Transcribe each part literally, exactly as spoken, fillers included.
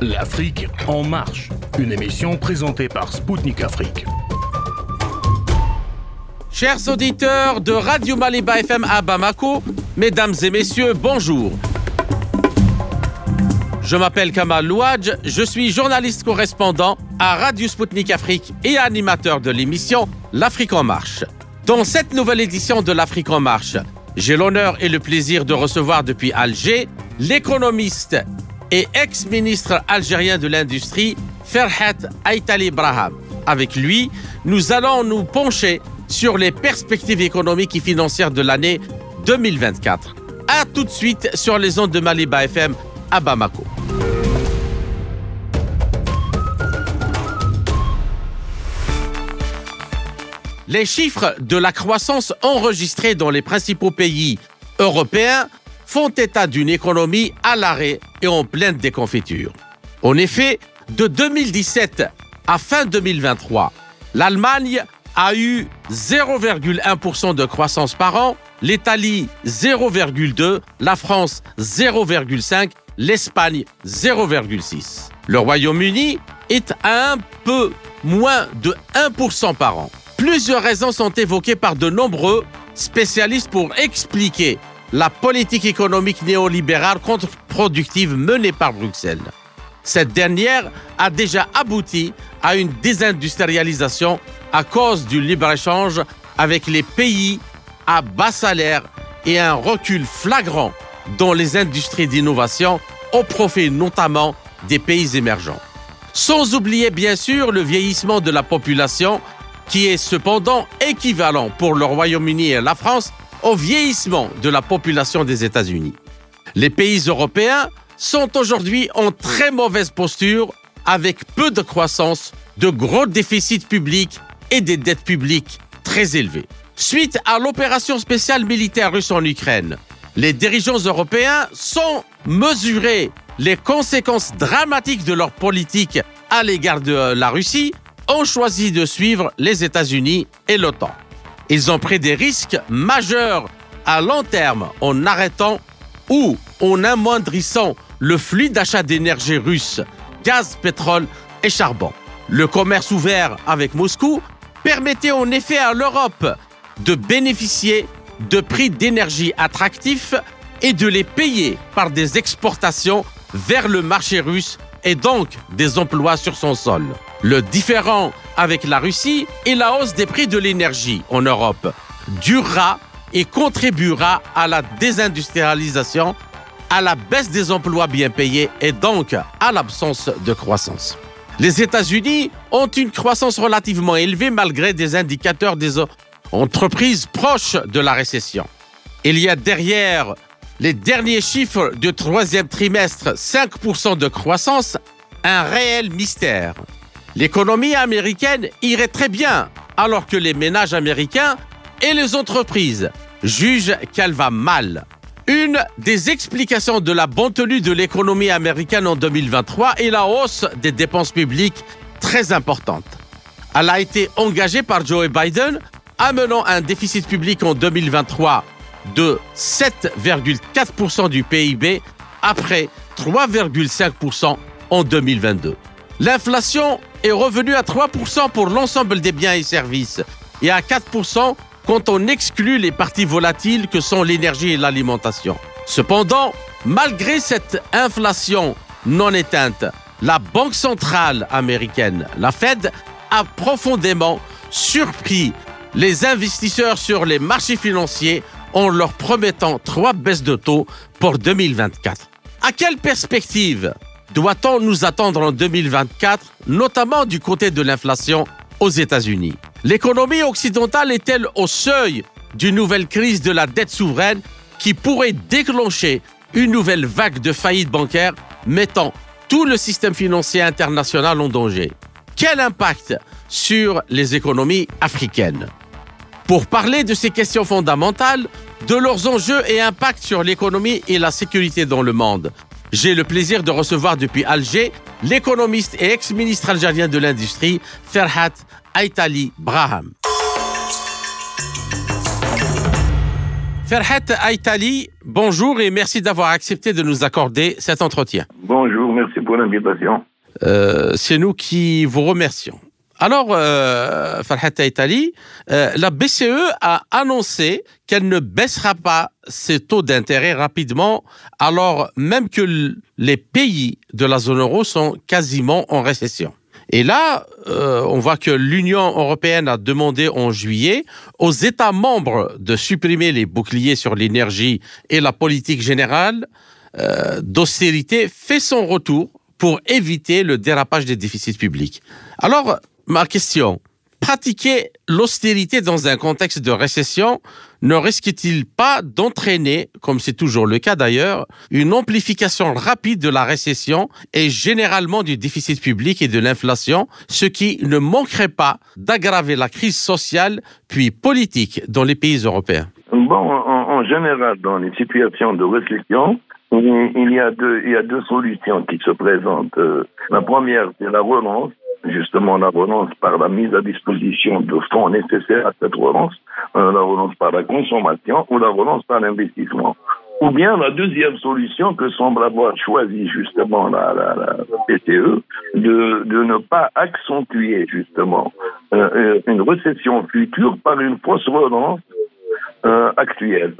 L'Afrique en marche, une émission présentée par Spoutnik Afrique. Chers auditeurs de Radio Maliba F M à Bamako, mesdames et messieurs, bonjour. Je m'appelle Kamal Louadj, je suis journaliste correspondant à Radio Spoutnik Afrique et animateur de l'émission L'Afrique en marche. Dans cette nouvelle édition de L'Afrique en marche, j'ai l'honneur et le plaisir de recevoir depuis Alger l'économiste et ex-ministre algérien de l'Industrie, Ferhat Aïtali Braham. Avec lui, nous allons nous pencher sur les perspectives économiques et financières de l'année deux mille vingt-quatre. A tout de suite sur les ondes de Maliba F M à Bamako. Les chiffres de la croissance enregistrée dans les principaux pays européens font état d'une économie à l'arrêt et en pleine déconfiture. En effet, de deux mille dix-sept à fin deux mille vingt-trois, l'Allemagne a eu zéro virgule un pour cent de croissance par an, l'Italie zéro virgule deux pour cent, la France zéro virgule cinq pour cent, l'Espagne zéro virgule six pour cent. Le Royaume-Uni est à un peu moins de un pour cent par an. Plusieurs raisons sont évoquées par de nombreux spécialistes pour expliquer la politique économique néolibérale contre-productive menée par Bruxelles. Cette dernière a déjà abouti à une désindustrialisation à cause du libre-échange avec les pays à bas salaire et un recul flagrant dans les industries d'innovation au profit notamment des pays émergents. Sans oublier bien sûr le vieillissement de la population qui est cependant équivalent pour le Royaume-Uni et la France au vieillissement de la population des États-Unis. Les pays européens sont aujourd'hui en très mauvaise posture avec peu de croissance, de gros déficits publics et des dettes publiques très élevées. Suite à l'opération spéciale militaire russe en Ukraine, les dirigeants européens sont mesurés les conséquences dramatiques de leur politique à l'égard de la Russie, ont choisi de suivre les États-Unis et l'OTAN. Ils ont pris des risques majeurs à long terme en arrêtant ou en amoindrissant le flux d'achat d'énergie russe, gaz, pétrole et charbon. Le commerce ouvert avec Moscou permettait en effet à l'Europe de bénéficier de prix d'énergie attractifs et de les payer par des exportations vers le marché russe et donc des emplois sur son sol. Le différend avec la Russie et la hausse des prix de l'énergie en Europe durera et contribuera à la désindustrialisation, à la baisse des emplois bien payés et donc à l'absence de croissance. Les États-Unis ont une croissance relativement élevée malgré des indicateurs des entreprises proches de la récession. Il y a derrière les derniers chiffres du troisième trimestre, cinq pour cent de croissance, un réel mystère. L'économie américaine irait très bien, alors que les ménages américains et les entreprises jugent qu'elle va mal. Une des explications de la bonne tenue de l'économie américaine en deux mille vingt-trois est la hausse des dépenses publiques très importante. Elle a été engagée par Joe Biden, amenant un déficit public en deux mille vingt-trois de sept virgule quatre pour cent du P I B après trois virgule cinq pour cent en deux mille vingt-deux. L'inflation est revenue à trois pour cent pour l'ensemble des biens et services et à quatre pour cent quand on exclut les parties volatiles que sont l'énergie et l'alimentation. Cependant, malgré cette inflation non éteinte, la Banque centrale américaine, la Fed, a profondément surpris les investisseurs sur les marchés financiers en leur promettant trois baisses de taux pour deux mille vingt-quatre. À quelle perspective doit-on nous attendre en deux mille vingt-quatre, notamment du côté de l'inflation aux États-Unis? L'économie occidentale est-elle au seuil d'une nouvelle crise de la dette souveraine qui pourrait déclencher une nouvelle vague de faillites bancaires mettant tout le système financier international en danger? Quel impact sur les économies africaines? Pour parler de ces questions fondamentales, de leurs enjeux et impacts sur l'économie et la sécurité dans le monde, j'ai le plaisir de recevoir depuis Alger l'économiste et ex-ministre algérien de l'Industrie, Ferhat Aïtali Braham. Ferhat Aïtali, bonjour et merci d'avoir accepté de nous accorder cet entretien. Bonjour, merci pour l'invitation. Euh, c'est nous qui vous remercions. Alors, euh, Ferhat Aïtali, euh, la B C E a annoncé qu'elle ne baissera pas ses taux d'intérêt rapidement, alors même que l- les pays de la zone euro sont quasiment en récession. Et là, euh, on voit que l'Union européenne a demandé en juillet aux États membres de supprimer les boucliers sur l'énergie et la politique générale euh, d'austérité fait son retour pour éviter le dérapage des déficits publics. Alors, ma question, pratiquer l'austérité dans un contexte de récession ne risque-t-il pas d'entraîner, comme c'est toujours le cas d'ailleurs, une amplification rapide de la récession et généralement du déficit public et de l'inflation, ce qui ne manquerait pas d'aggraver la crise sociale puis politique dans les pays européens? Bon, en, en général, dans les situations de récession, il, il y a deux, il y a deux solutions qui se présentent. Euh, La première, c'est la relance. Justement, la relance par la mise à disposition de fonds nécessaires à cette relance, euh, la relance par la consommation ou la relance par l'investissement. Ou bien la deuxième solution que semble avoir choisi justement la, la, la B C E, de, de ne pas accentuer justement euh, une récession future par une fausse relance euh, actuelle.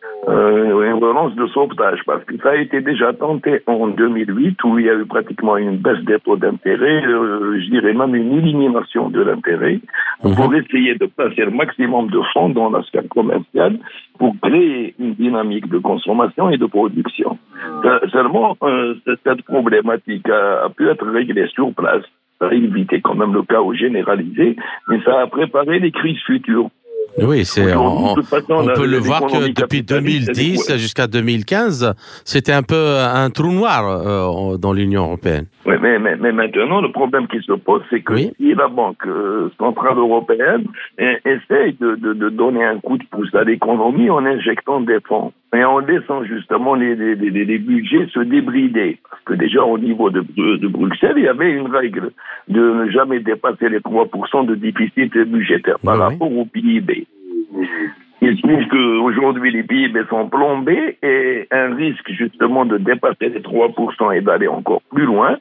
Euh, une relance de sauvetage, parce que ça a été déjà tenté en deux mille huit, où il y a eu pratiquement une baisse des taux d'intérêt, euh, je dirais même une élimination de l'intérêt, mmh. pour essayer de placer le maximum de fonds dans la sphère commerciale pour créer une dynamique de consommation et de production. Euh, seulement, euh, cette problématique a, a pu être réglée sur place. Ça a évité quand même le chaos généralisé, mais ça a préparé les crises futures. Oui, c'est, on, on, façon, on peut le voir que depuis deux mille dix jusqu'à deux mille quinze, c'était un peu un trou noir euh, dans l'Union européenne. Oui, mais, mais, mais maintenant, le problème qui se pose, c'est que oui. si la Banque euh, centrale européenne eh, essaye de, de, de donner un coup de pouce à l'économie en injectant des fonds et en laissant justement les, les, les, les budgets se débrider. Parce que déjà, au niveau de, de, de Bruxelles, il y avait une règle de ne jamais dépasser les trois pour cent de déficit budgétaire par oui, rapport oui. au P I B. Il se trouve qu'aujourd'hui, les P I B sont plombés et un risque justement de dépasser les trois pour cent et d'aller encore plus loin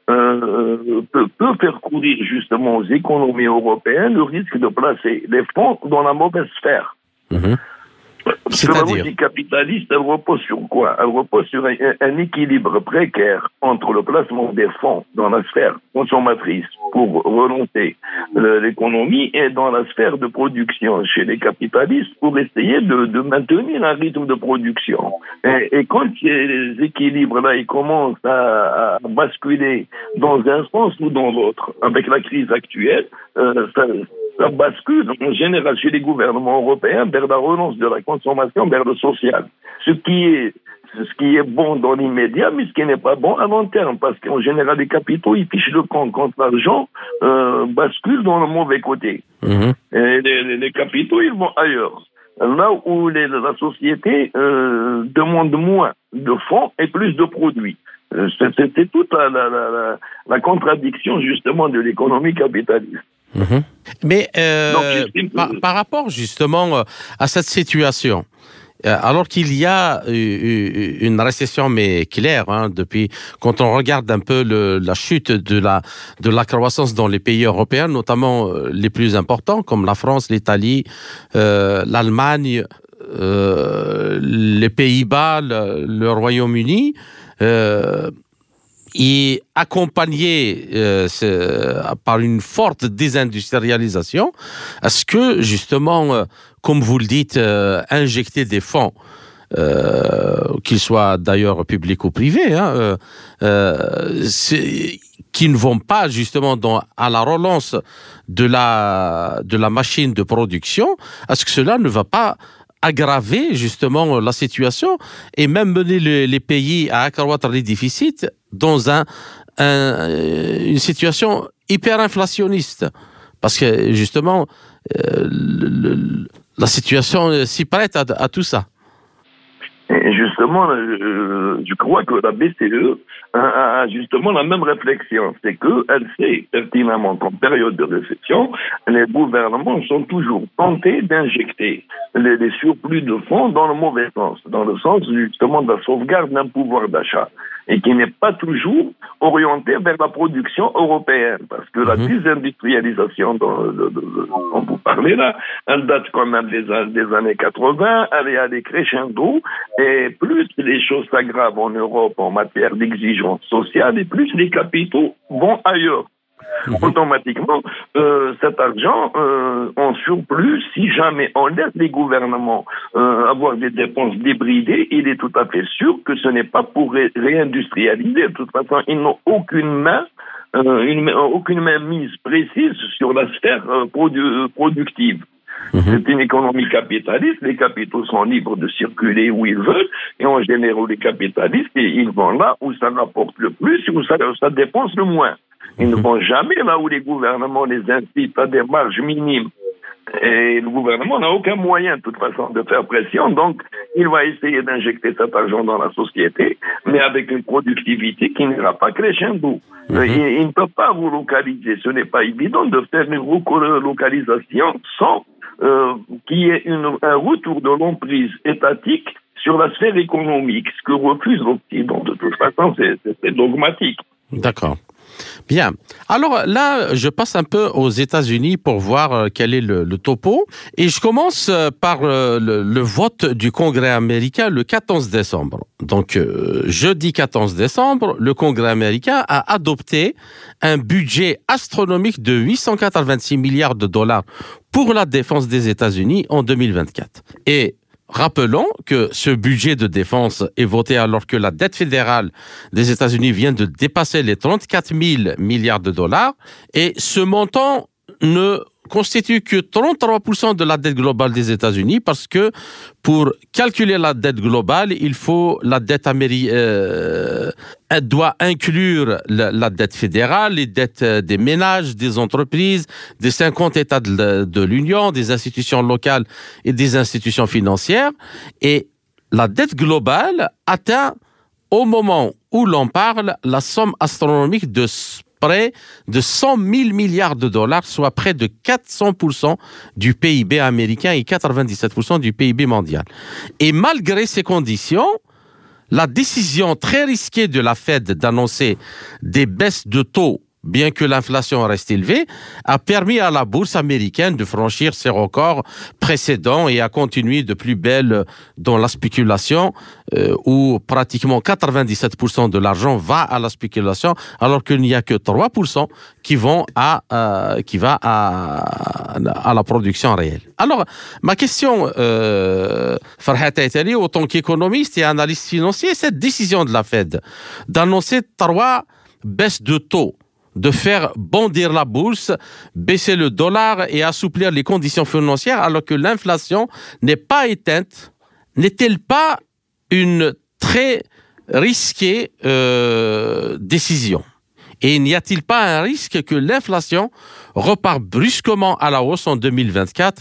euh, peut, peut faire courir justement aux économies européennes le risque de placer les fonds dans la mauvaise sphère. Mmh. Parce que la logique capitaliste, elle repose sur quoi? Elle repose sur un, un équilibre précaire entre le placement des fonds dans la sphère consommatrice pour relancer l'économie et dans la sphère de production chez les capitalistes pour essayer de, de maintenir un rythme de production. Et, et quand ces équilibres-là ils commencent à, à basculer dans un sens ou dans l'autre, avec la crise actuelle, euh, ça, ça bascule en général chez les gouvernements européens vers la relance de la consommation, vers le social. Ce qui est, ce qui est bon dans l'immédiat, mais ce qui n'est pas bon à long terme, parce qu'en général, les capitaux, ils fichent le camp quand l'argent euh, bascule dans le mauvais côté. Mmh. Et les, les, les capitaux, ils vont ailleurs. Là où les, la société euh, demande moins de fonds et plus de produits. C'était toute la, la, la, la contradiction, justement, de l'économie capitaliste. Mmh. Mais euh, Donc, par, par rapport justement à cette situation, alors qu'il y a une récession mais claire, hein, depuis quand on regarde un peu le, la chute de la de la croissance dans les pays européens, notamment les plus importants comme la France, l'Italie, euh, l'Allemagne, euh, les Pays-Bas, le, le Royaume-Uni. Euh, Et accompagné euh, par une forte désindustrialisation, est-ce que justement, euh, comme vous le dites, euh, injecter des fonds, euh, qu'ils soient d'ailleurs publics ou privés, hein, euh, qui ne vont pas justement dans, à la relance de la, de la machine de production, est-ce que cela ne va pas aggraver justement la situation et même mener les, les pays à accroître les déficits dans un, un, une situation hyperinflationniste? Parce que justement, euh, le, le, la situation s'y prête à, à tout ça. Et Et justement, euh, je crois que la B C E a, a justement la même réflexion. C'est qu'elle sait pertinemment qu'en période de récession, les gouvernements sont toujours tentés d'injecter les, les surplus de fonds dans le mauvais sens, dans le sens justement de la sauvegarde d'un pouvoir d'achat, et qui n'est pas toujours orienté vers la production européenne, parce que la désindustrialisation dont, de, de, de, dont vous parlez là, elle date quand même des, des années quatre-vingts, elle est allée crescendo, et plus les choses s'aggravent en Europe en matière d'exigence sociale, et plus les capitaux vont ailleurs. Mmh. Automatiquement, euh, cet argent euh, en surplus, si jamais on laisse les gouvernements euh, avoir des dépenses débridées, il est tout à fait sûr que ce n'est pas pour ré- réindustrialiser. De toute façon, ils n'ont aucune main, euh, une, aucune main mise précise sur la sphère euh, produ- productive. Mmh. C'est une économie capitaliste, les capitaux sont libres de circuler où ils veulent, et en général, les capitalistes, ils vont là où ça rapporte le plus, où ça, ça dépense le moins. Ils ne vont jamais là où les gouvernements les incitent à des marges minimes. Et le gouvernement n'a aucun moyen, de toute façon, de faire pression. Donc, il va essayer d'injecter cet argent dans la société, mais avec une productivité qui n'ira pas crescendo. Mm-hmm. Il, il ne peut pas relocaliser. Ce n'est pas évident de faire une relocalisation sans euh, qu'il y ait une, un retour de l'emprise étatique sur la sphère économique, ce que refuse l'Occident. De toute façon, c'est, c'est, c'est dogmatique. D'accord. Bien. Alors là, je passe un peu aux États-Unis pour voir euh, quel est le, le topo. Et je commence euh, par euh, le, le vote du Congrès américain le quatorze décembre. Donc, euh, jeudi quatorze décembre, le Congrès américain a adopté un budget astronomique de huit cent quatre-vingt-six milliards de dollars pour la défense des États-Unis en deux mille vingt-quatre. Et rappelons que ce budget de défense est voté alors que la dette fédérale des États-Unis vient de dépasser les trente-quatre mille milliards de dollars et ce montant ne constitue que trente-trois pour cent de la dette globale des États-Unis parce que pour calculer la dette globale, il faut la dette américaine, euh, elle doit inclure la, la dette fédérale, les dettes des ménages, des entreprises, des cinquante États de, de l'Union, des institutions locales et des institutions financières. Et la dette globale atteint, au moment où l'on parle, la somme astronomique de près de cent mille milliards de dollars, soit près de quatre cents pour cent du P I B américain et quatre-vingt-dix-sept pour cent du P I B mondial. Et malgré ces conditions, la décision très risquée de la Fed d'annoncer des baisses de taux, bien que l'inflation reste élevée, a permis à la bourse américaine de franchir ses records précédents et à continuer de plus belle dans la spéculation, euh, où pratiquement quatre-vingt-dix-sept pour cent de l'argent va à la spéculation, alors qu'il n'y a que trois pour cent qui vont à, euh, qui va à, à la production réelle. Alors, ma question, euh, Farhat Aitali, en tant qu'économiste et analyste financier, cette décision de la Fed d'annoncer trois baisses de taux, de faire bondir la bourse, baisser le dollar et assouplir les conditions financières alors que l'inflation n'est pas éteinte, n'est-elle pas une très risquée euh, décision? Et n'y a-t-il pas un risque que l'inflation repart brusquement à la hausse en deux mille vingt-quatre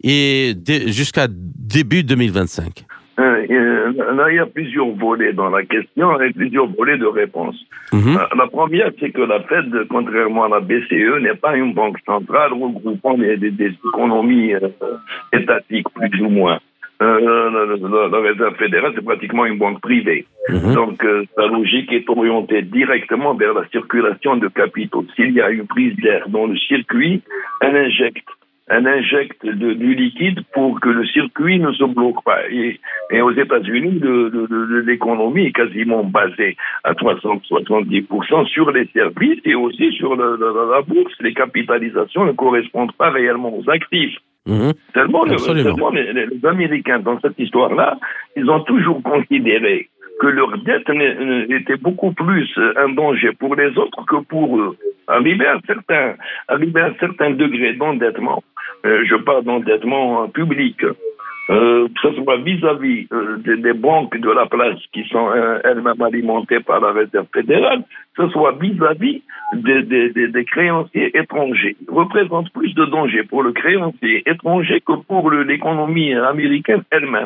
et dé- jusqu'à début deux mille vingt-cinq? Euh, euh, là, il y a plusieurs volets dans la question et plusieurs volets de réponse. Mm-hmm. Euh, la première, c'est que la Fed, contrairement à la B C E, n'est pas une banque centrale regroupant des, des, des économies euh, étatiques, plus ou moins. Euh, la, la, la Réserve fédérale, c'est pratiquement une banque privée. Mm-hmm. Donc, euh, sa logique est orientée directement vers la circulation de capitaux. S'il y a une prise d'air dans le circuit, elle injecte Elle injecte de, du liquide pour que le circuit ne se bloque pas. Et, et aux États-Unis, le, le, le, l'économie est quasiment basée à trois cents à soixante-dix pour cent sur les services et aussi sur le, le, la bourse. Les capitalisations ne correspondent pas réellement aux actifs. Mmh. Seulement, le, seulement les, les Américains, dans cette histoire-là, ils ont toujours considéré que leur dette était beaucoup plus un danger pour les autres que pour eux. Arrivé à un certain, arrivé à un certain degré d'endettement, euh, je parle d'endettement public, euh, que ce soit vis-à-vis euh, des, des banques de la place qui sont euh, elles-mêmes alimentées par la Réserve fédérale, que ce soit vis-à-vis des, des, des, des créanciers étrangers, représente plus de danger pour le créancier étranger que pour le, l'économie américaine elle-même.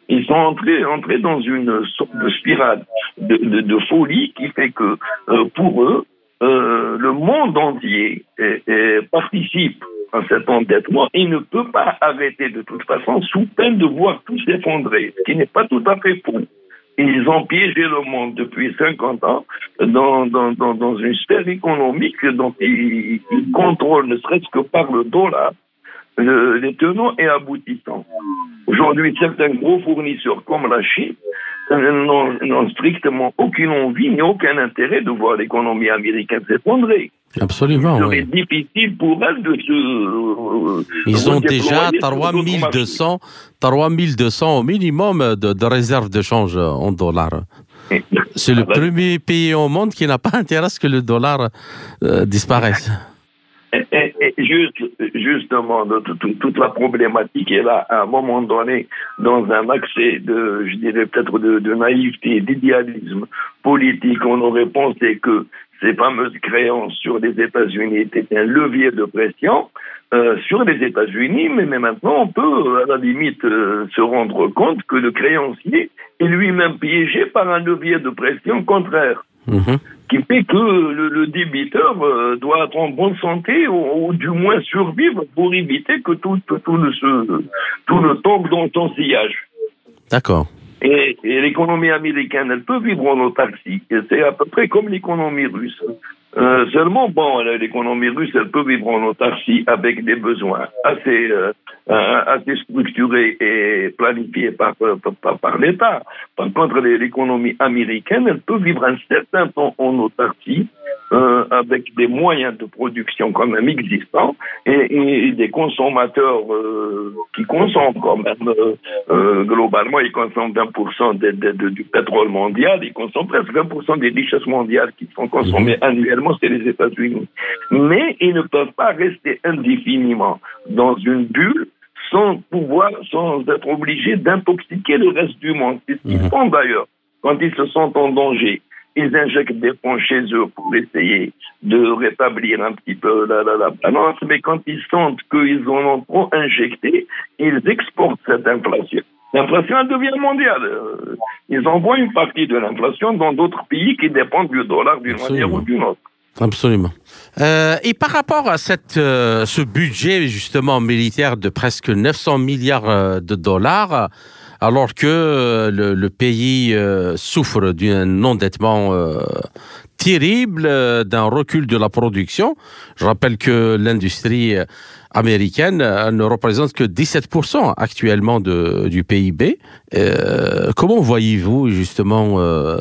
Ils sont entrés, entrés dans une sorte de spirale de, de, de folie qui fait que euh, pour eux, euh, le monde entier est, est, participe à cet endettement et ne peut pas arrêter de toute façon sous peine de voir tout s'effondrer, ce qui n'est pas tout à fait faux. Ils ont piégé le monde depuis cinquante ans dans, dans, dans, dans une sphère économique dont ils, ils contrôlent, ne serait-ce que par le dollar, le, les tenants et aboutissants. Aujourd'hui, certains gros fournisseurs comme la Chine n'ont, n'ont strictement aucune envie ni aucun intérêt de voir l'économie américaine s'effondrer. Absolument. Il serait oui. difficile pour elles de se. Ils ont déjà trois mille deux cents au minimum de, de réserves de change en dollars. C'est le premier pays au monde qui n'a pas intérêt à ce que le dollar euh, disparaisse. Et, et, et juste, justement, de, de, de, toute la problématique est là, à un moment donné, dans un accès de, je dirais peut-être de, de naïveté, d'idéalisme politique, on aurait pensé que ces fameuses créances sur les États-Unis étaient un levier de pression euh, sur les États-Unis, mais, mais maintenant on peut à la limite euh, se rendre compte que le créancier est lui-même piégé par un levier de pression contraire. Mmh. Qui fait que le, le débiteur euh, doit être en bonne santé ou, ou du moins survivre pour éviter que tout, tout, tout, le, ce, tout le tombe dans son sillage. D'accord. Et, et l'économie américaine, elle peut vivre en autarcie. Et c'est à peu près comme l'économie russe. Euh, seulement, bon, l'économie russe, elle peut vivre en autarcie avec des besoins assez, euh, assez structurés et planifiés par, par, par l'État. Par contre, l'économie américaine, elle peut vivre un certain temps en autarcie euh, avec des moyens de production quand même existants et, et des consommateurs euh, qui consomment quand même. Euh, euh, globalement, ils consomment vingt pour cent de, de, de, du pétrole mondial, ils consomment presque vingt pour cent des richesses mondiales qui sont consommées annuellement, c'est les États-Unis. Mais ils ne peuvent pas rester indéfiniment dans une bulle sans pouvoir, sans être obligés d'intoxiquer le reste du monde. C'est ce qu'ils font d'ailleurs. Quand ils se sentent en danger, ils injectent des fonds chez eux pour essayer de rétablir un petit peu la, la, la balance, mais quand ils sentent qu'ils en ont trop injecté, ils exportent cette inflation. L'inflation, elle devient mondiale. Ils envoient une partie de l'inflation dans d'autres pays qui dépendent du dollar d'une manière ou d'une autre. Absolument. Euh, et par rapport à cette, euh, ce budget justement militaire de presque neuf cents milliards de dollars, alors que euh, le, le pays euh, souffre d'un endettement euh, terrible, euh, d'un recul de la production. Je rappelle que l'industrie américaine elle ne représente que dix-sept pour cent actuellement de, du P I B. Euh, comment voyez-vous justement euh,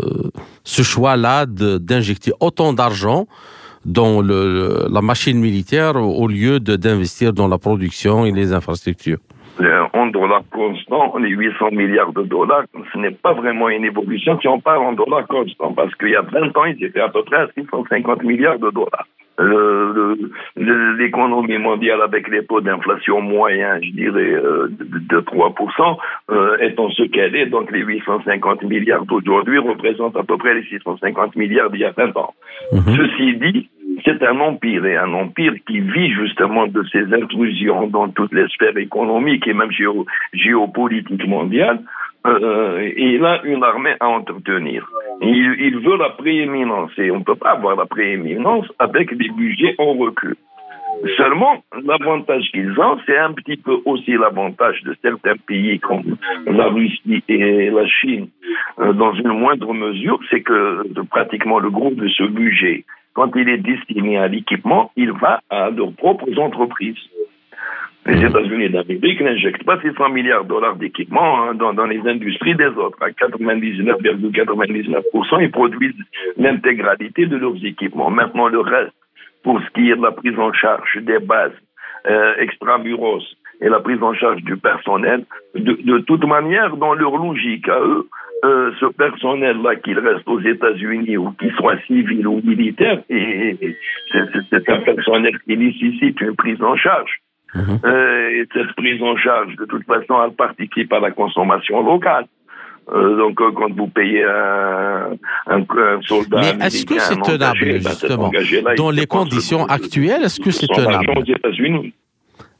ce choix-là de, d'injecter autant d'argent dans le, la machine militaire au lieu de, d'investir dans la production et les infrastructures? En dollars constants, les huit cents milliards de dollars, ce n'est pas vraiment une évolution si on parle en dollars constants, parce qu'il y a vingt ans, ils étaient à peu près à six cent cinquante milliards de dollars. Euh, le, l'économie mondiale avec les taux d'inflation moyens, je dirais, euh, de, de trois pour cent, euh, étant ce qu'elle est, donc les huit cent cinquante milliards d'aujourd'hui représentent à peu près les six cent cinquante milliards d'il y a vingt ans. Mmh. Ceci dit, c'est un empire, et un empire qui vit justement de ses intrusions dans toutes les sphères économiques et même géo, géopolitiques mondiales. Euh, et il a une armée à entretenir. Il, il veut la prééminence, et on ne peut pas avoir la prééminence avec des budgets en recul. Seulement, l'avantage qu'ils ont, c'est un petit peu aussi l'avantage de certains pays comme la Russie et la Chine, euh, dans une moindre mesure, c'est que de, pratiquement le gros de ce budget, quand il est destiné à l'équipement, il va à leurs propres entreprises. Les États-Unis d'Amérique n'injectent pas six cents milliards de dollars d'équipement hein, dans, dans les industries des autres. À quatre-vingt-dix-neuf virgule quatre-vingt-dix-neuf pour cent, ils produisent l'intégralité de leurs équipements. Maintenant, le reste, pour ce qui est de la prise en charge des bases euh, extramuros et la prise en charge du personnel, de, de toute manière, dans leur logique à eux, euh, ce personnel-là, qu'il reste aux États-Unis ou qu'il soit civil ou militaire, et, et c'est, c'est un personnel qui nécessite une prise en charge. Mmh. Euh, et cette prise en charge, de toute façon, elle participe à la consommation locale. Euh, donc, euh, quand vous payez un, un, un soldat mais est-ce que c'est tenable, justement, ben, dans les conditions actuelles, est-ce que c'est tenable? aux États-Unis.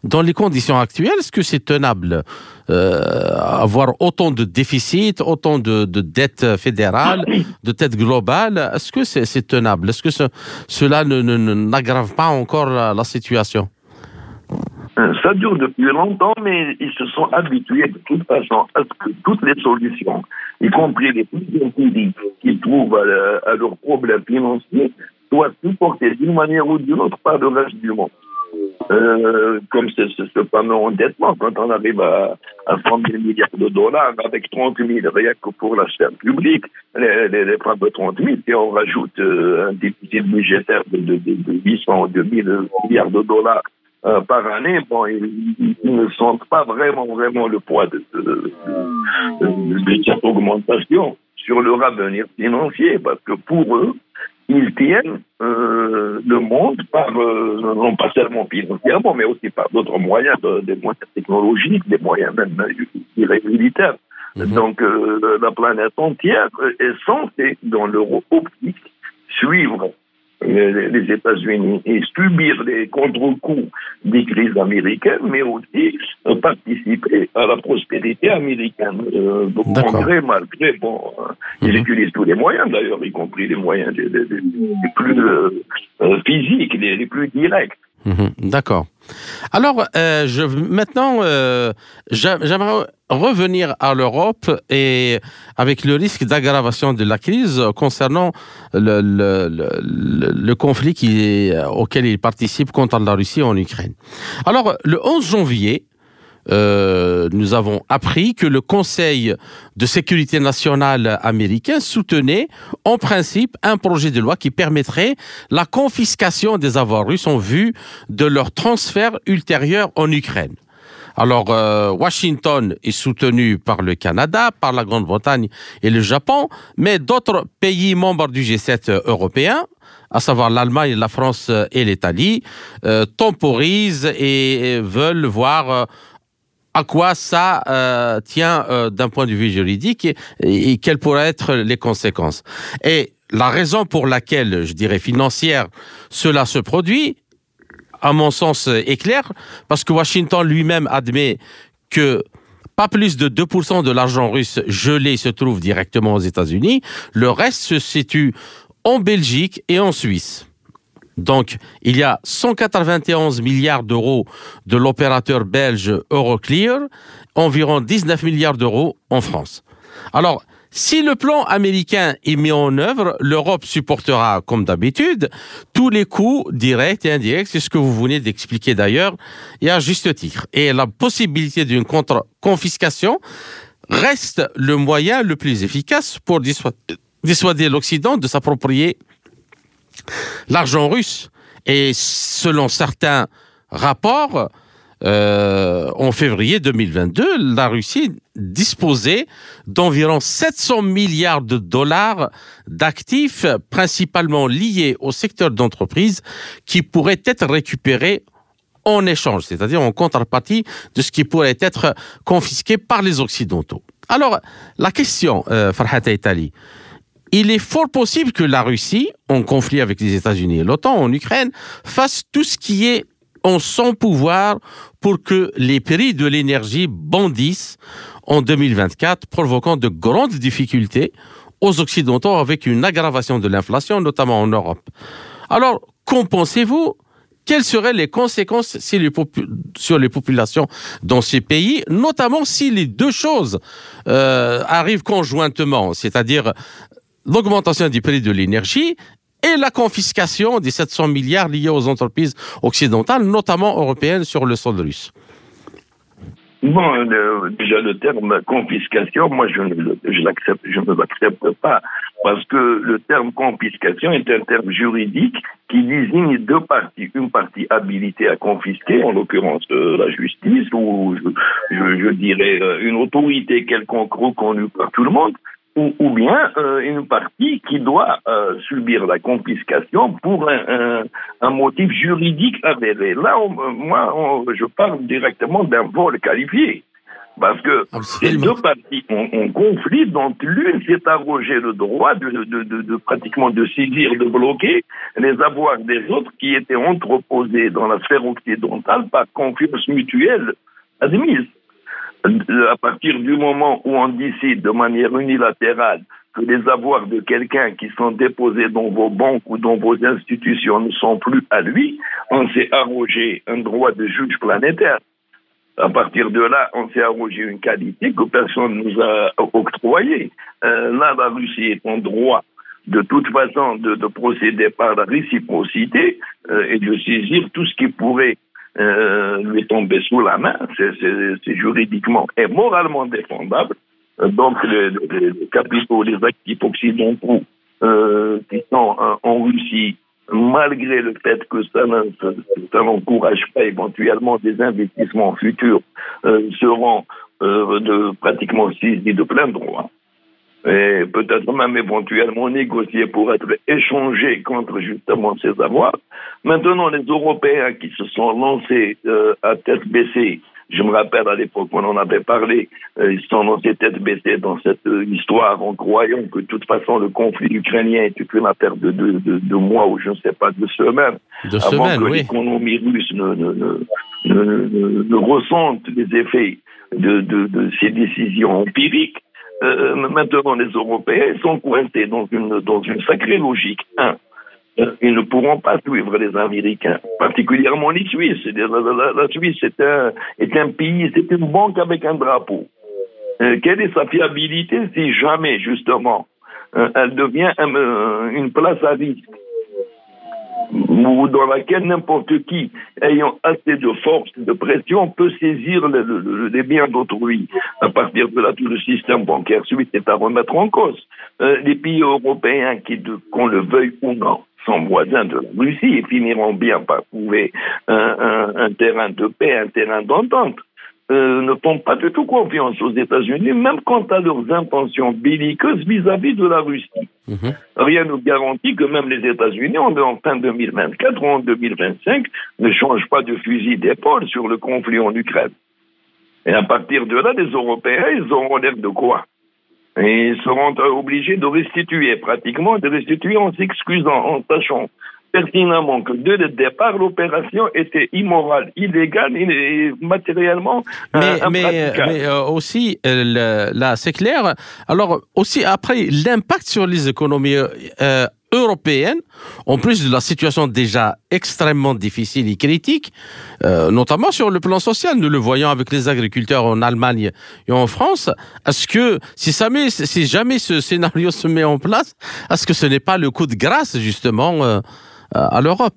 Dans les conditions actuelles, est-ce que c'est tenable euh, avoir autant de déficits, autant de, de dettes fédérales, de dettes globales? Est-ce que c'est, c'est tenable? Est-ce que ce, cela ne, ne, ne, n'aggrave pas encore la, la situation? Ça dure depuis longtemps, mais ils se sont habitués de toute façon à ce que toutes les solutions, y compris les plus empiriques qu'ils trouvent à, la, à leurs problèmes financiers, soient supportées d'une manière ou d'une autre par le reste du monde. Euh, comme c'est ce, ce fameux endettement, quand on arrive à, à cent mille milliards de dollars avec trente mille rien que pour la sphère publique, les, les, les fameux trente mille, et on rajoute euh, un déficit budgétaire de, de, de, de huit cents ou deux mille milliards de dollars Euh, par année, bon, ils, ils ne sentent pas vraiment, vraiment le poids de, de, de, de, de cette augmentation sur leur avenir financier, parce que pour eux, ils tiennent euh, le monde par, euh, non pas seulement financièrement, mais aussi par d'autres moyens, de, des moyens technologiques, des moyens même militaires. Mmh. Donc, euh, la planète entière est censée, dans leur optique, suivre Les, les États-Unis et subir les contre-coups des crises américaines, mais aussi euh, participer à la prospérité américaine. Euh, donc, malgré, malgré, bon, euh, ils mmh. utilisent tous les moyens, d'ailleurs, y compris les moyens les, les, les plus euh, euh, physiques, les, les plus directs. Mmh. D'accord. Alors, euh, je, maintenant, euh, j'aimerais revenir à l'Europe et avec le risque d'aggravation de la crise concernant le, le, le, le conflit qui est, auquel il participe contre la Russie en Ukraine. Alors, le onze janvier, euh, nous avons appris que le Conseil de sécurité nationale américain soutenait en principe un projet de loi qui permettrait la confiscation des avoirs russes en vue de leur transfert ultérieur en Ukraine. Alors, euh, Washington est soutenu par le Canada, par la Grande-Bretagne et le Japon, mais d'autres pays membres du G sept européen, à savoir l'Allemagne, la France et l'Italie, euh, temporisent et veulent voir euh, à quoi ça euh, tient euh, d'un point de vue juridique et, et quelles pourraient être les conséquences. Et la raison pour laquelle, je dirais financière, cela se produit, à mon sens, est clair, parce que Washington lui-même admet que pas plus de deux pour cent de l'argent russe gelé se trouve directement aux États-Unis. Le reste se situe en Belgique et en Suisse. Donc, il y a cent quatre-vingt-onze milliards d'euros de l'opérateur belge Euroclear, environ dix-neuf milliards d'euros en France. Alors, si le plan américain est mis en œuvre, l'Europe supportera, comme d'habitude, tous les coûts directs et indirects. C'est ce que vous venez d'expliquer d'ailleurs, et à juste titre. Et la possibilité d'une contre-confiscation reste le moyen le plus efficace pour dissuader l'Occident de s'approprier l'argent russe. Et selon certains rapports, Euh, en février deux mille vingt-deux, la Russie disposait d'environ sept cents milliards de dollars d'actifs principalement liés au secteur d'entreprise qui pourraient être récupérés en échange, c'est-à-dire en contrepartie de ce qui pourrait être confisqué par les Occidentaux. Alors, la question, euh, Farhat Aitali, il est fort possible que la Russie, en conflit avec les États-Unis et l'OTAN en Ukraine, fasse tout ce qui est en son pouvoir pour que les prix de l'énergie bondissent en deux mille vingt-quatre, provoquant de grandes difficultés aux Occidentaux avec une aggravation de l'inflation, notamment en Europe. Alors, qu'en pensez-vous? Quelles seraient les conséquences si les popu- sur les populations dans ces pays, notamment si les deux choses euh, arrivent conjointement, c'est-à-dire l'augmentation du prix de l'énergie et la confiscation des sept cents milliards liés aux entreprises occidentales, notamment européennes, sur le sol russe? Bon, le, déjà le terme confiscation, moi je ne je l'accepte, je ne l'accepte pas, parce que le terme confiscation est un terme juridique qui désigne deux parties. Une partie habilitée à confisquer, en l'occurrence euh, la justice, ou je, je, je dirais euh, une autorité quelconque reconnue par tout le monde, Ou, ou bien euh, une partie qui doit euh, subir la confiscation pour un, un, un motif juridique avéré. Là, on, moi, on, je parle directement d'un vol qualifié. Parce que ces deux parties ont, ont conflit, dont l'une s'est arrogé le droit de, de, de, de pratiquement de saisir, de bloquer les avoirs des autres qui étaient entreposés dans la sphère occidentale par confiance mutuelle admise. À partir du moment où on décide de manière unilatérale que les avoirs de quelqu'un qui sont déposés dans vos banques ou dans vos institutions ne sont plus à lui, on s'est arrogé un droit de juge planétaire. À partir de là, on s'est arrogé une qualité que personne ne nous a octroyée. Euh, là, la Russie est en droit, de toute façon, de, de procéder par la réciprocité euh, et de saisir tout ce qui pourrait euh, lui tomber sous la main. C'est, c'est, c'est juridiquement et moralement défendable. Euh, donc, les, les, les capitaux, les actifs occidentaux euh, qui sont euh, en Russie, malgré le fait que ça, ça n'encourage pas éventuellement des investissements futurs, euh, seront euh, de, pratiquement saisis de plein droit. Et peut-être même éventuellement négociés pour être échangés contre justement ces avoirs. Maintenant, les Européens qui se sont lancés euh, à tête baissée, je me rappelle à l'époque où on en avait parlé, euh, ils se sont lancés tête baissée dans cette euh, histoire en croyant que de toute façon le conflit ukrainien était qu'une affaire de, de, de, de mois ou je ne sais pas, de semaines, de avant semaine, que oui. l'économie russe ne, ne, ne, ne, ne, ne ressente les effets de, de, de ces décisions empiriques. Euh, maintenant, les Européens sont coincés dans une, dans une sacrée logique. Un, ils ne pourront pas suivre les Américains, particulièrement les Suisses. La, la, la Suisse est un, est un pays, c'est une banque avec un drapeau. Euh, quelle est sa fiabilité si jamais, justement, euh, elle devient un, euh, une place à risque ou dans laquelle n'importe qui, ayant assez de force, de pression, peut saisir le, le, le, les biens d'autrui. À partir de là, tout le système bancaire suisse est à remettre en cause. Euh, les pays européens, qui, de, qu'on le veuille ou non, sont voisins de la Russie et finiront bien par trouver un, un, un terrain de paix, un terrain d'entente. Euh, ne font pas du tout confiance aux États-Unis, même quant à leurs intentions belliqueuses vis-à-vis de la Russie. Mmh. Rien ne garantit que même les États-Unis, en fin deux mille vingt-quatre ou en deux mille vingt-cinq, ne changent pas de fusil d'épaule sur le conflit en Ukraine. Et à partir de là, les Européens, ils auront l'air de quoi? Et ils seront obligés de restituer, pratiquement, de restituer en s'excusant, en sachant pertinemment que dès le départ, l'opération était immorale, illégale et matériellement mais, euh, mais, mais euh, aussi, euh, le, là, c'est clair. Alors, aussi, après, l'impact sur les économies euh, européennes, en plus de la situation déjà extrêmement difficile et critique, euh, notamment sur le plan social, nous le voyons avec les agriculteurs en Allemagne et en France, est-ce que, si jamais, si jamais ce scénario se met en place, est-ce que ce n'est pas le coup de grâce, justement, euh, à l'Europe?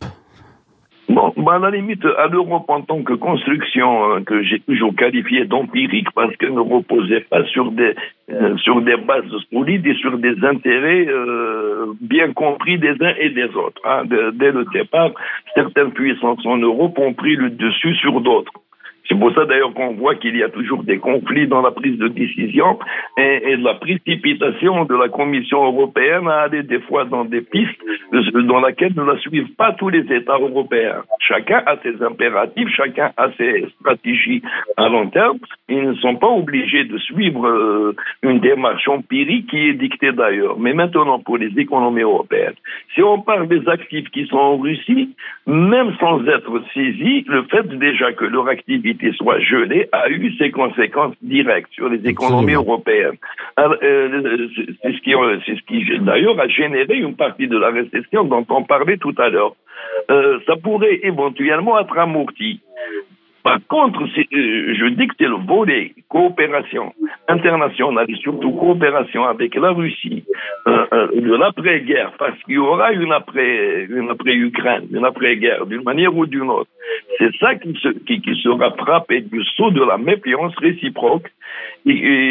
Bon, bah à la limite, à l'Europe en tant que construction euh, que j'ai toujours qualifiée d'empirique parce qu'elle ne reposait pas sur des euh, sur des bases solides et sur des intérêts euh, bien compris des uns et des autres. Hein. De, dès le départ, certaines puissances en Europe ont pris le dessus sur d'autres. C'est pour ça d'ailleurs qu'on voit qu'il y a toujours des conflits dans la prise de décision et, et la précipitation de la Commission européenne à aller des fois dans des pistes dans lesquelles ne la suivent pas tous les États européens. Chacun a ses impératifs, chacun a ses stratégies à long terme. Ils ne sont pas obligés de suivre euh, une démarche empirique qui est dictée d'ailleurs. Mais maintenant, pour les économies européennes, si on parle des actifs qui sont en Russie, même sans être saisis, le fait déjà que leur activité soit gelée a eu ses conséquences directes sur les économies Absolument. européennes. Alors, euh, c'est ce qui, c'est ce qui d'ailleurs a généré une partie de la récession dont on parlait tout à l'heure. Euh, ça pourrait éventuellement être amorti. Par contre, c'est, euh, je dis que c'est le volet coopération internationale et surtout coopération avec la Russie euh, euh, de l'après-guerre, parce qu'il y aura une après, une après-Ukraine, une après-guerre, d'une manière ou d'une autre. C'est ça qui, se, qui, qui sera frappé du sceau de la méfiance réciproque et,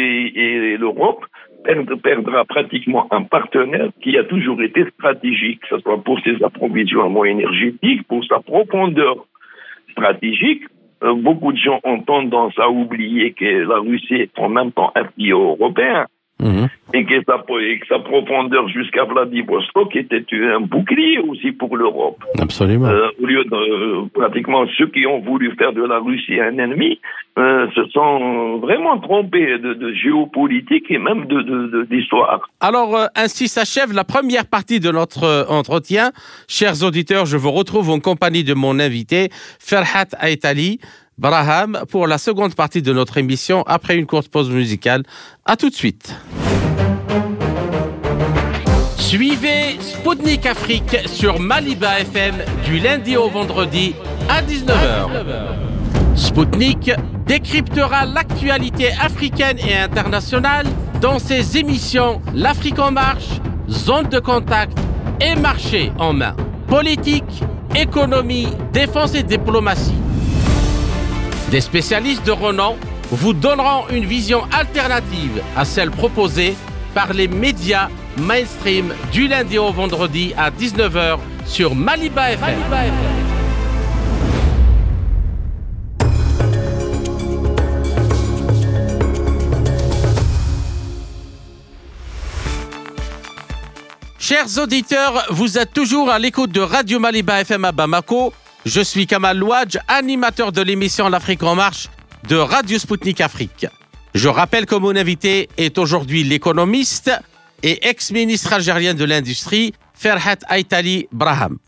et, et l'Europe perdra pratiquement un partenaire qui a toujours été stratégique, que ce soit pour ses approvisionnements énergétiques, pour sa profondeur stratégique. Euh, beaucoup de gens ont tendance à oublier que la Russie est en même temps un pays européen. Mmh. Et, que sa, et que sa profondeur jusqu'à Vladivostok était un bouclier aussi pour l'Europe. Absolument. Euh, au lieu de euh, pratiquement ceux qui ont voulu faire de la Russie un ennemi euh, se sont vraiment trompés de, de géopolitique et même de, de, de, d'histoire. Alors, euh, ainsi s'achève la première partie de notre euh, entretien. Chers auditeurs, je vous retrouve en compagnie de mon invité, Ferhat Aitali Braham, pour la seconde partie de notre émission, après une courte pause musicale. À tout de suite. Suivez Spoutnik Afrique sur Maliba F M du lundi au vendredi à dix-neuf heures. Spoutnik décryptera l'actualité africaine et internationale dans ses émissions L'Afrique en marche, Zone de contact et Marché en main. Politique, économie, défense et diplomatie. Des spécialistes de renom vous donneront une vision alternative à celle proposée par les médias mainstream du lundi au vendredi à dix-neuf heures sur Maliba F M. Maliba F M. Chers auditeurs, vous êtes toujours à l'écoute de Radio Maliba F M à Bamako. Je suis Kamal Louadj, animateur de l'émission L'Afrique en marche de Radio Spoutnik Afrique. Je rappelle que mon invité est aujourd'hui l'économiste et ex-ministre algérien de l'Industrie, Ferhat Aitali Braham.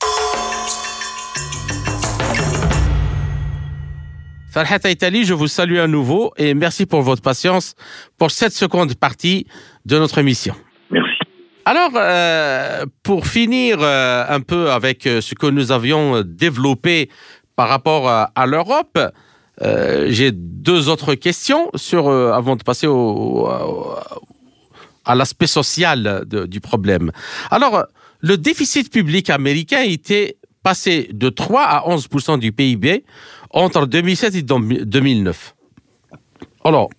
Ferhat Aitali, je vous salue à nouveau et merci pour votre patience pour cette seconde partie de notre émission. Merci. Alors, euh, pour finir euh, un peu avec euh, ce que nous avions développé par rapport à, à l'Europe, euh, j'ai deux autres questions sur, euh, avant de passer au, au, à l'aspect social de, du problème. Alors, le déficit public américain était passé de trois à onze pour cent du P I B entre deux mille sept et deux mille neuf. Alors,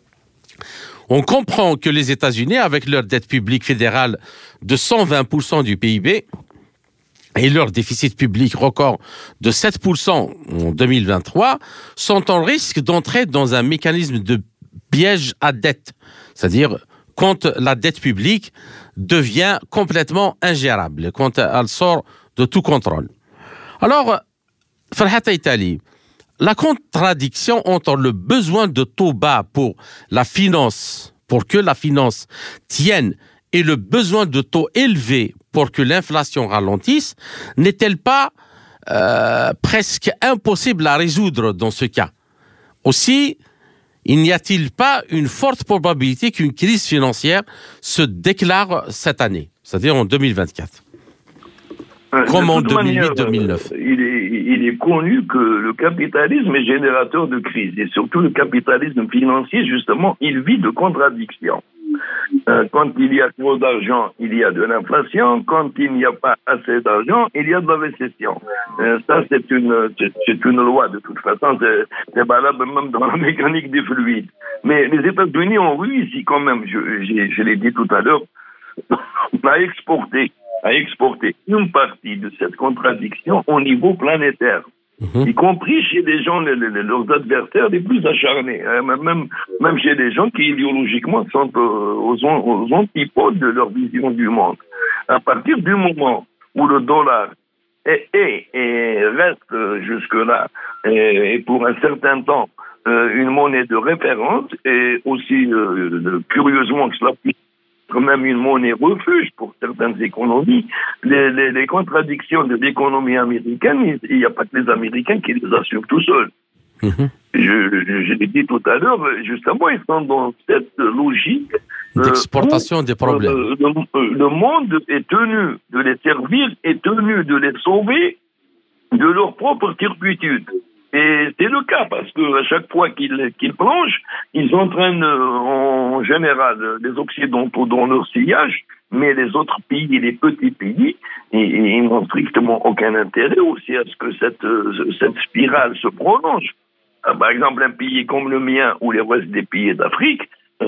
on comprend que les États-Unis, avec leur dette publique fédérale de cent vingt pour cent du P I B et leur déficit public record de sept pour cent en deux mille vingt-trois, sont en risque d'entrer dans un mécanisme de piège à dette. C'est-à-dire, quand la dette publique devient complètement ingérable, quand elle sort de tout contrôle. Alors, Ferhat Aitali, la contradiction entre le besoin de taux bas pour la finance, pour que la finance tienne, et le besoin de taux élevés pour que l'inflation ralentisse, n'est-elle pas euh, presque impossible à résoudre dans ce cas? Aussi, il n'y a-t-il pas une forte probabilité qu'une crise financière se déclare cette année, c'est-à-dire en deux mille vingt-quatre? Comme en deux mille huit deux mille neuf. Il est, il est connu que le capitalisme est générateur de crise. Et surtout le capitalisme financier, justement, il vit de contradictions. Euh, quand il y a trop d'argent, il y a de l'inflation. Quand il n'y a pas assez d'argent, il y a de la récession. Euh, ça, c'est une, c'est, c'est une loi, de toute façon. C'est, c'est valable même dans la mécanique des fluides. Mais les États-Unis ont réussi quand même, je, je, je l'ai dit tout à l'heure, à exporter, à exporter une partie de cette contradiction au niveau planétaire. Mmh. Y compris chez des gens, les, les, leurs adversaires les plus acharnés, hein, même, même chez des gens qui idéologiquement sont euh, aux, aux antipodes de leur vision du monde. À partir du moment où le dollar est, est et reste euh, jusque-là, et, et pour un certain temps, euh, une monnaie de référence, et aussi euh, curieusement que cela puisse quand même une monnaie refuge pour certaines économies, les, les, les contradictions de l'économie américaine, il n'y a pas que les Américains qui les assurent tout seuls. Mmh. Je, je, je l'ai dit tout à l'heure, justement, ils sont dans cette logique d'exportation euh, où, des problèmes. Euh, le, le monde est tenu de les servir, est tenu de les sauver de leur propre turpitude. Et c'est le cas, parce qu'à chaque fois qu'ils, qu'ils plongent, ils entraînent en général les Occidentaux dans leur sillage, mais les autres pays, les petits pays, ils n'ont strictement aucun intérêt aussi à ce que cette, cette spirale se prolonge. Par exemple, un pays comme le mien ou les restes des pays d'Afrique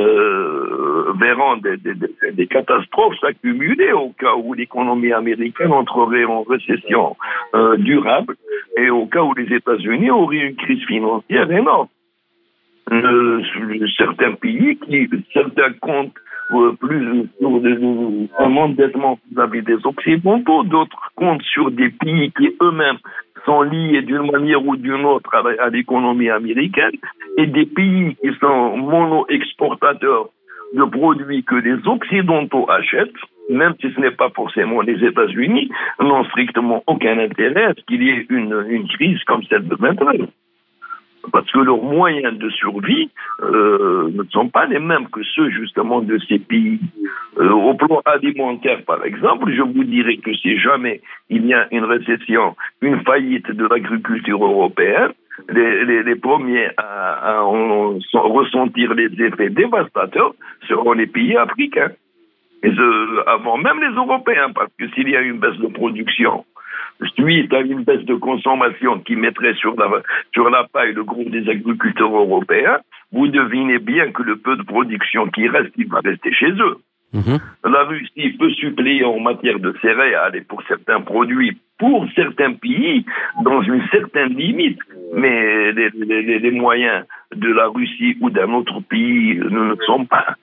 euh, verront des, des, des catastrophes s'accumuler au cas où l'économie américaine entrerait en récession euh, durable et au cas où les États-Unis auraient une crise financière énorme. Euh, certains pays, qui, certains comptent euh, plus sur des, un endettement vis-à-vis des Occidentaux, d'autres comptent sur des pays qui eux-mêmes sont liés d'une manière ou d'une autre à, à l'économie américaine, et des pays qui sont mono-exportateurs de produits que les Occidentaux achètent, même si ce n'est pas forcément les États-Unis, n'ont strictement aucun intérêt à ce qu'il y ait une, une crise comme celle de maintenant. Parce que leurs moyens de survie euh, ne sont pas les mêmes que ceux justement de ces pays. Euh, au plan alimentaire, par exemple, je vous dirais que si jamais il y a une récession, une faillite de l'agriculture européenne, les, les, les premiers à, à en, à ressentir les effets dévastateurs seront les pays africains. Et ce, avant même les Européens, parce que s'il y a une baisse de production, suite à une baisse de consommation qui mettrait sur la, sur la paille le gros des agriculteurs européens, vous devinez bien que le peu de production qui reste, il va rester chez eux. Mmh. La Russie peut suppléer en matière de céréales et pour certains produits, pour certains pays, dans une certaine limite, mais les, les, les moyens de la Russie ou d'un autre pays ne sont pas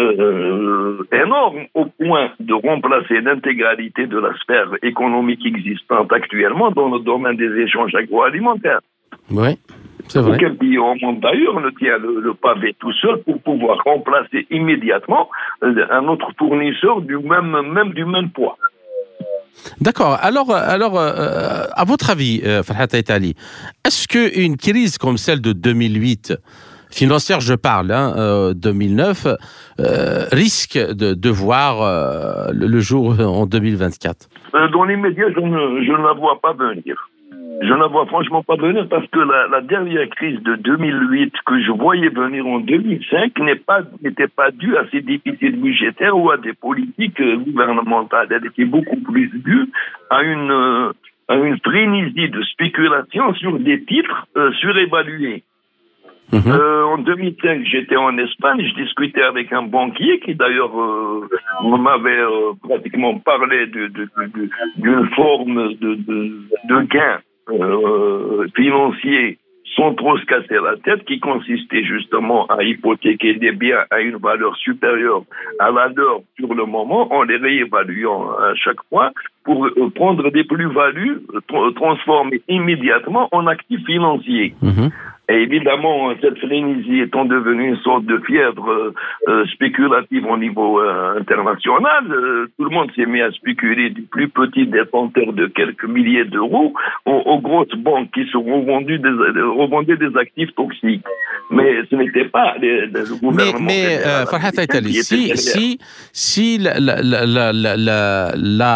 euh, énormes au point de remplacer l'intégralité de la sphère économique existante actuellement dans le domaine des échanges agroalimentaires. Oui. C'est vrai. Aucun pays au monde d'ailleurs ne tient le, le pavé tout seul pour pouvoir remplacer immédiatement un autre fournisseur du même, même du même poids. D'accord. Alors, alors euh, à votre avis, euh, Farhat Aitali, est-ce qu'une crise comme celle de deux mille huit, financière je parle, hein, euh, deux mille neuf, euh, risque de, de voir euh, le, le jour en deux mille vingt-quatre? euh, Dans l'immédiat, je ne, je ne la vois pas venir. Je ne la vois franchement pas venir parce que la, la dernière crise de deux mille huit que je voyais venir en deux mille cinq n'est pas, n'était pas due à ces déficits budgétaires ou à des politiques euh, gouvernementales. Elle était beaucoup plus due à une, euh, à une frénésie de spéculation sur des titres euh, surévalués. Mmh. Euh, en deux mille cinq, j'étais en Espagne, je discutais avec un banquier qui d'ailleurs euh, m'avait euh, pratiquement parlé de, de, de, d'une forme de, de, de gain Euh, financiers sans trop se casser la tête, qui consistait justement à hypothéquer des biens à une valeur supérieure à la leur sur le moment, en les réévaluant à chaque fois pour euh, prendre des plus-values tra- transformées immédiatement en actifs financiers. Mmh. Et évidemment, cette frénésie étant devenue une sorte de fièvre euh, spéculative au niveau euh, international, euh, tout le monde s'est mis à spéculer du plus petit détenteur de quelques milliers d'euros aux, aux grosses banques qui se revendaient des, revendaient des actifs toxiques. Mais ce n'était pas les, les, le gouvernement. Mais, mais euh, Farhat Aitali, si, si, si la, la, la, la, la, la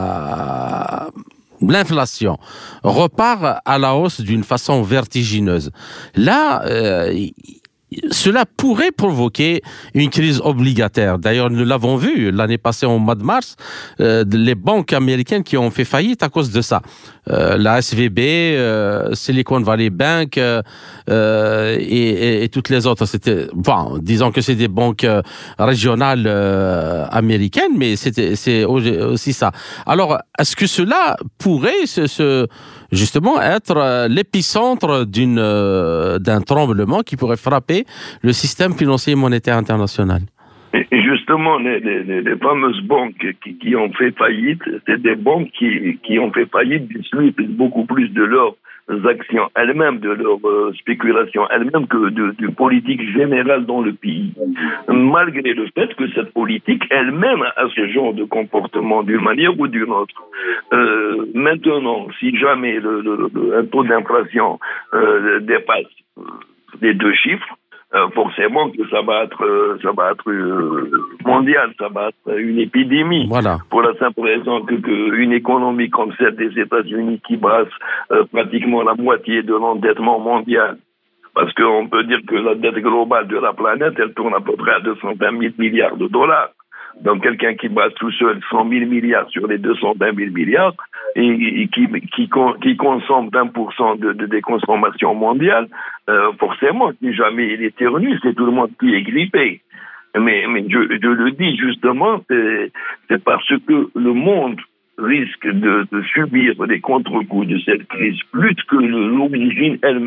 l'inflation repart à la hausse d'une façon vertigineuse, là, euh, cela pourrait provoquer une crise obligataire. D'ailleurs, nous l'avons vu l'année passée, au mois de mars, euh, les banques américaines qui ont fait faillite à cause de ça. Euh, la S V B, euh, Silicon Valley Bank euh, et, et, et toutes les autres. C'était, bon, disons que c'est des banques euh, régionales euh, américaines, mais c'était, c'est aussi ça. Alors, est-ce que cela pourrait se, se, justement être l'épicentre d'une, euh, d'un tremblement qui pourrait frapper le système financier et monétaire international? Et justement, les, les, les fameuses banques qui, qui ont fait faillite, c'est des banques qui, qui ont fait faillite du suite beaucoup plus de leurs actions elles-mêmes, de leur euh, spéculation elles-mêmes que de, de politique générale dans le pays. Malgré le fait que cette politique elle-même a ce genre de comportement d'une manière ou d'une autre. Euh, maintenant, si jamais le, le, le, un taux d'inflation euh, dépasse les deux chiffres, Euh, forcément que ça va être, euh, ça va être euh, mondial, ça va être une épidémie. Voilà. Pour la simple raison que, que une économie comme celle des États-Unis qui brasse euh, pratiquement la moitié de l'endettement mondial, parce qu'on peut dire que la dette globale de la planète, elle tourne à peu près à deux cent vingt mille milliards de dollars. Donc quelqu'un qui brasse tout seul cent mille milliards sur les deux cent vingt mille milliards et, et qui, qui, qui consomme d'un pour cent de, de, des consommations mondiales, euh, forcément, si jamais il éternue, c'est tout le monde qui est grippé. Mais, mais je, je le dis justement, c'est, c'est parce que le monde risque de, de subir les contre-coups de cette crise plus que le, l'origine elle-même.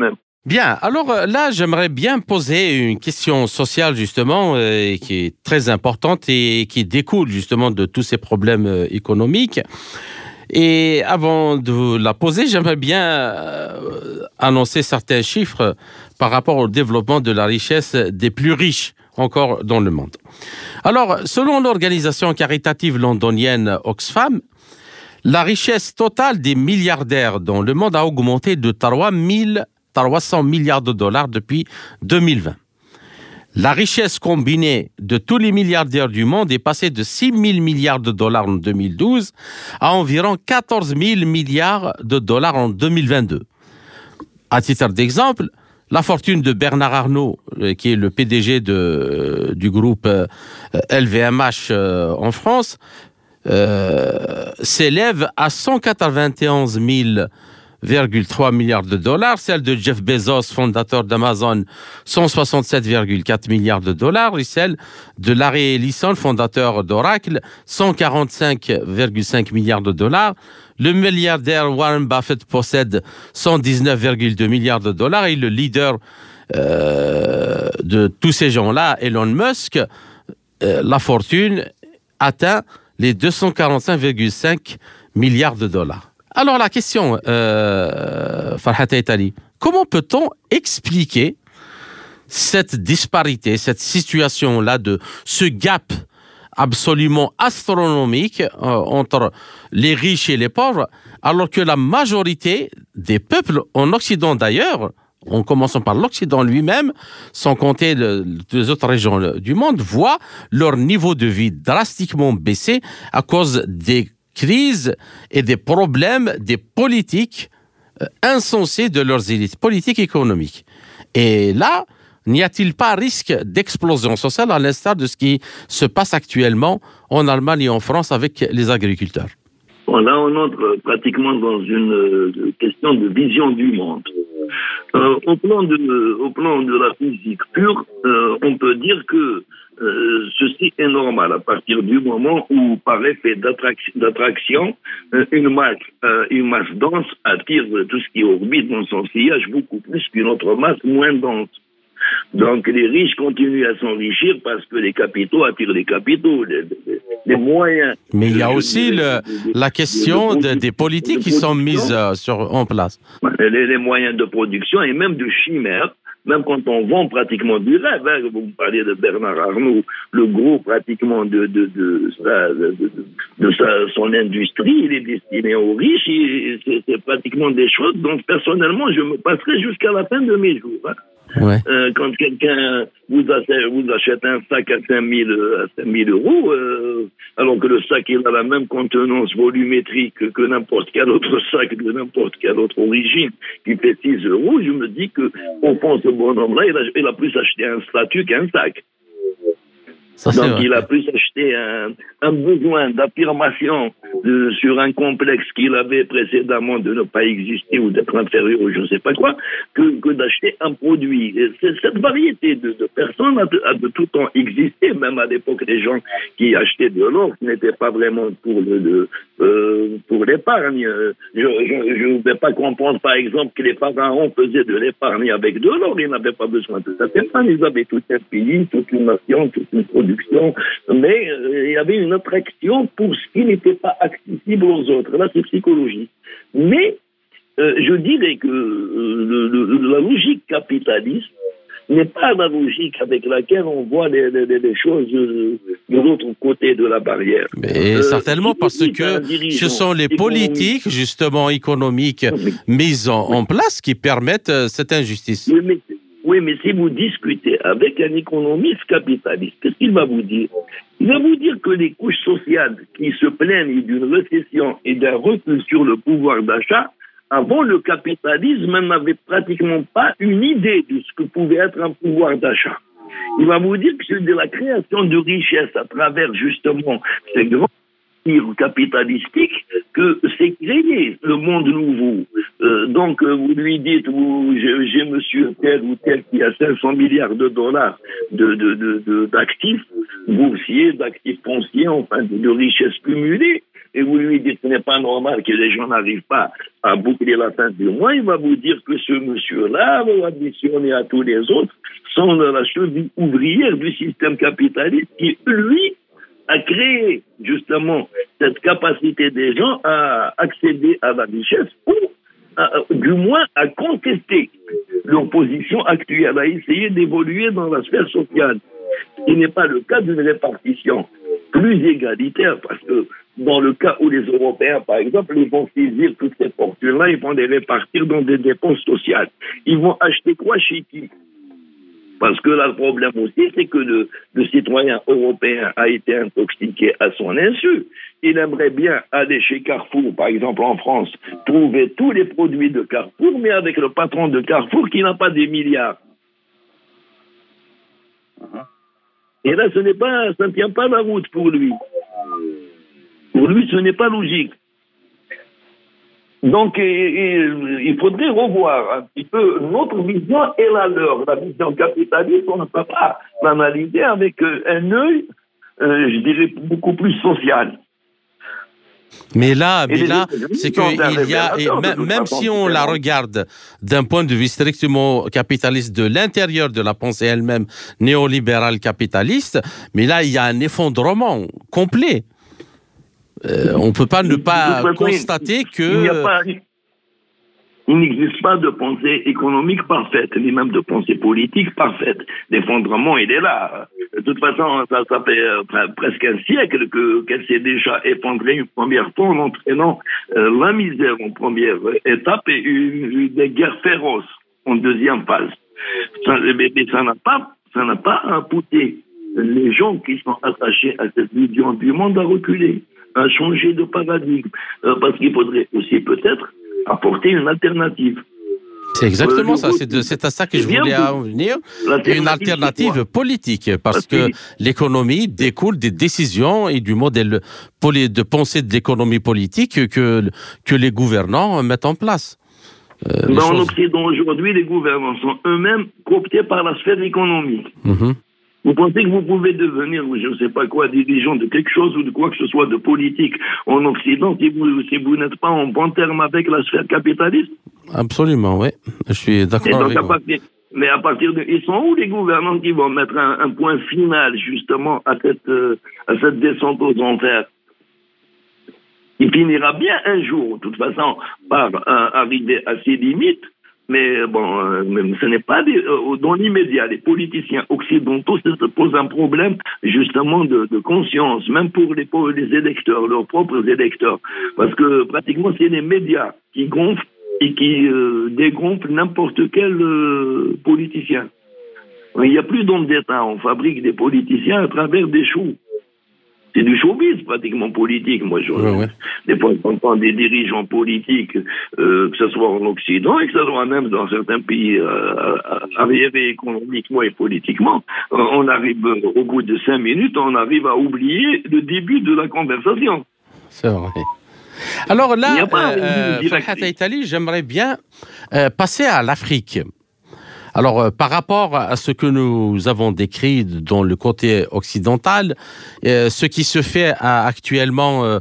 Bien, alors là, j'aimerais bien poser une question sociale, justement, euh, qui est très importante et qui découle, justement, de tous ces problèmes euh, économiques. Et avant de la poser, j'aimerais bien euh, annoncer certains chiffres par rapport au développement de la richesse des plus riches encore dans le monde. Alors, selon l'organisation caritative londonienne Oxfam, la richesse totale des milliardaires dans le monde a augmenté de trois mille trois cents milliards de dollars depuis deux mille vingt. La richesse combinée de tous les milliardaires du monde est passée de six mille milliards de dollars en deux mille douze à environ quatorze mille milliards de dollars en deux mille vingt-deux. À titre d'exemple, la fortune de Bernard Arnault, qui est le P D G de, du groupe L V M H en France, euh, s'élève à cent quatre-vingt-onze mille virgule trois milliards de dollars, celle de Jeff Bezos, fondateur d'Amazon, cent soixante-sept virgule quatre milliards de dollars, et celle de Larry Ellison, fondateur d'Oracle, cent quarante-cinq virgule cinq milliards de dollars. Le milliardaire Warren Buffett possède cent dix-neuf virgule deux milliards de dollars et le leader euh, de tous ces gens-là, Elon Musk, euh, la fortune atteint les deux cent quarante-cinq virgule cinq milliards de dollars. Alors la question, euh, Farhat Aitali, comment peut-on expliquer cette disparité, cette situation-là, de ce gap absolument astronomique euh, entre les riches et les pauvres, alors que la majorité des peuples en Occident d'ailleurs, en commençant par l'Occident lui-même, sans compter le, les autres régions du monde, voient leur niveau de vie drastiquement baisser à cause des crises et des problèmes des politiques euh, insensés de leurs élites politiques et économiques. Et là, n'y a-t-il pas risque d'explosion sociale à l'instar de ce qui se passe actuellement en Allemagne et en France avec les agriculteurs? Bon, là, on entre pratiquement dans une euh, question de vision du monde. Euh, au plan de, au plan de la physique pure, euh, on peut dire que euh, ceci est normal à partir du moment où, par effet d'attraction, d'attraction euh, une masse, euh, une masse dense attire tout ce qui orbite dans son sillage beaucoup plus qu'une autre masse moins dense. Donc les riches continuent à s'enrichir parce que les capitaux attirent les capitaux, les, les, les moyens. Mais il y a aussi le, la question de, des politiques qui sont mises euh, sur, en place. Les, les moyens de production et même de chimère, même quand on vend pratiquement du rêve. Hein, vous parlez de Bernard Arnault, le gros pratiquement de, de, de, sa, de, de, de sa, son industrie, il est destiné aux riches, et c'est, c'est pratiquement des choses dont personnellement je me passerai jusqu'à la fin de mes jours. Hein. Ouais. Euh, quand quelqu'un vous achète, vous achète un sac à cinq mille euros, euh, alors que le sac il a la même contenance volumétrique que n'importe quel autre sac de n'importe quelle autre origine qui fait six euros, je me dis que au fond ce bonhomme-là, il a, il a plus acheté un statut qu'un sac. Ça, donc il a plus acheté un, un besoin d'affirmation de, sur un complexe qu'il avait précédemment de ne pas exister ou d'être inférieur ou je ne sais pas quoi, que, que d'acheter un produit. Et cette variété de, de personnes a de, a de tout temps existé, même à l'époque des gens qui achetaient de l'or, ce n'était pas vraiment pour le, le euh, pour l'épargne. Je ne vais pas comprendre par exemple que les pharaons faisaient de l'épargne avec de l'or, ils n'avaient pas besoin de cette épargne, ils avaient tout un pays, toute une nation, toute une production, mais euh, il y avait une attraction pour ce qui n'était pas accessible aux autres. Là, c'est psychologique. Mais euh, je dirais que euh, le, le, la logique capitaliste n'est pas la logique avec laquelle on voit les, les, les choses euh, de l'autre côté de la barrière. Mais euh, certainement parce que ce sont les politiques, justement, économiques mises en, en place qui permettent euh, cette injustice. Oui, mais, oui, mais si vous discutez avec un économiste capitaliste, qu'est-ce qu'il va vous dire? Il va vous dire que les couches sociales qui se plaignent d'une récession et d'un recul sur le pouvoir d'achat, avant le capitalisme, n'avait pratiquement pas une idée de ce que pouvait être un pouvoir d'achat. Il va vous dire que c'est de la création de richesse à travers justement ces grands empires capitalistiques que s'est créé le monde nouveau. Euh, donc vous lui dites, vous, j'ai, j'ai monsieur tel ou tel qui a cinq cents milliards de dollars de, de, de, de, d'actifs boursiers, d'actifs fonciers, enfin de, de richesses cumulées. et vous lui dites que ce n'est pas normal que les gens n'arrivent pas à boucler la fin du mois, il va vous dire que ce monsieur-là va additionner à tous les autres sont la cheville ouvrière du système capitaliste qui, lui, a créé justement cette capacité des gens à accéder à la richesse ou à, du moins à contester leur position actuelle, à essayer d'évoluer dans la sphère sociale. Il n'est pas le cas d'une répartition plus égalitaire, parce que dans le cas où les Européens, par exemple, ils vont saisir toutes ces fortunes-là, ils vont les répartir dans des dépenses sociales. Ils vont acheter quoi chez qui? Parce que là, le problème aussi, c'est que le, le citoyen européen a été intoxiqué à son insu. Il aimerait bien aller chez Carrefour, par exemple en France, trouver tous les produits de Carrefour, mais avec le patron de Carrefour qui n'a pas des milliards. Et là, ce n'est pas, ça ne tient pas la route pour lui. Pour lui, ce n'est pas logique. Donc, et, et, il faudrait revoir un petit peu notre vision et la leur. La vision capitaliste, on ne peut pas l'analyser avec un œil, euh, je dirais, beaucoup plus social. Mais là, mais là c'est qu'il y a, et même, même si on la regarde d'un point de vue strictement capitaliste de l'intérieur de la pensée elle-même néolibérale capitaliste, mais là, il y a un effondrement complet. Euh, on ne peut pas ne pas constater que... Il n'y a pas... Il n'existe pas de pensée économique parfaite, ni même de pensée politique parfaite. L'effondrement, il est là. De toute façon, ça, ça fait euh, presque un siècle que, qu'elle s'est déjà effondrée une première fois en entraînant euh, la misère en première étape et une, une, des guerres féroces en deuxième phase. Ça, mais, mais ça n'a pas, ça n'a pas poussé les gens qui sont attachés à cette vision du monde à reculer, à changer de paradigme, euh, parce qu'il faudrait aussi peut-être apporter une alternative. C'est exactement euh, ça, c'est, de, c'est à ça que je voulais en venir, une alternative politique, parce, parce que, que l'économie découle des décisions et du modèle de pensée de l'économie politique que, que les gouvernants mettent en place. Euh, Dans choses... l'Occident aujourd'hui, les gouvernants sont eux-mêmes cooptés par la sphère économique. Mm-hmm. Vous pensez que vous pouvez devenir, je ne sais pas quoi, dirigeant de quelque chose ou de quoi que ce soit de politique en Occident si vous, si vous n'êtes pas en bon terme avec la sphère capitaliste? Absolument, oui. Je suis d'accord donc, avec à vous. Partir, mais à partir de... Ils sont où les gouvernants qui vont mettre un, un point final, justement, à cette, euh, à cette descente aux enfers? Il finira bien un jour, de toute façon, par euh, arriver à ses limites. Mais bon, euh, ce n'est pas des, euh, dans l'immédiat. Les politiciens occidentaux se posent un problème justement de, de conscience, même pour les, pour les électeurs, leurs propres électeurs. Parce que pratiquement, c'est les médias qui gonflent et qui euh, dégonflent n'importe quel euh, politicien. Il n'y a plus d'hommes d'État. On fabrique des politiciens à travers des choux. C'est du showbiz pratiquement politique. Moi, je, ouais, ouais. des fois, j'entends des dirigeants politiques, euh, que ce soit en Occident et que ce soit même dans certains pays euh, arriérés économiquement et politiquement. Euh, on arrive, au bout de cinq minutes, on arrive à oublier le début de la conversation. C'est vrai. Alors là, euh, Farhat Aïtali, j'aimerais bien euh, passer à l'Afrique. Alors, euh, par rapport à ce que nous avons décrit dans le côté occidental, euh, ce qui se fait à, actuellement euh,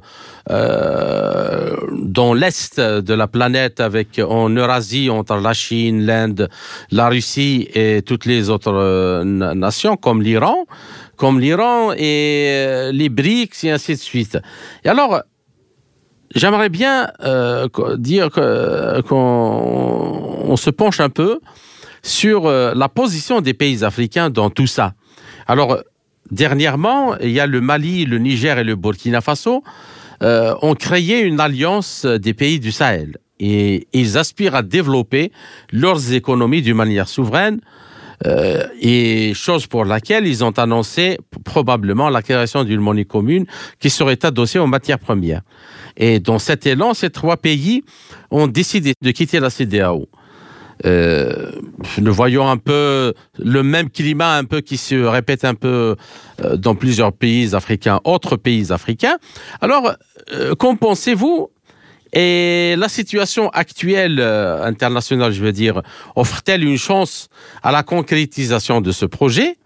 euh, dans l'est de la planète, avec en Eurasie, entre la Chine, l'Inde, la Russie et toutes les autres euh, nations, comme l'Iran, comme l'Iran et euh, les BRICS et ainsi de suite. Et alors, j'aimerais bien euh, dire que, qu'on on se penche un peu sur euh, la position des pays africains dans tout ça. Alors, dernièrement, il y a le Mali, le Niger et le Burkina Faso euh, ont créé une alliance des pays du Sahel. Et ils aspirent à développer leurs économies d'une manière souveraine, euh, et chose pour laquelle ils ont annoncé probablement la création d'une monnaie commune qui serait adossée aux matières premières. Et dans cet élan, ces trois pays ont décidé de quitter la C D A O. Euh, nous voyons un peu le même climat un peu qui se répète un peu euh, dans plusieurs pays africains, autres pays africains. Alors, euh, qu'en pensez-vous? Et la situation actuelle euh, internationale, je veux dire, offre-t-elle une chance à la concrétisation de ce projet?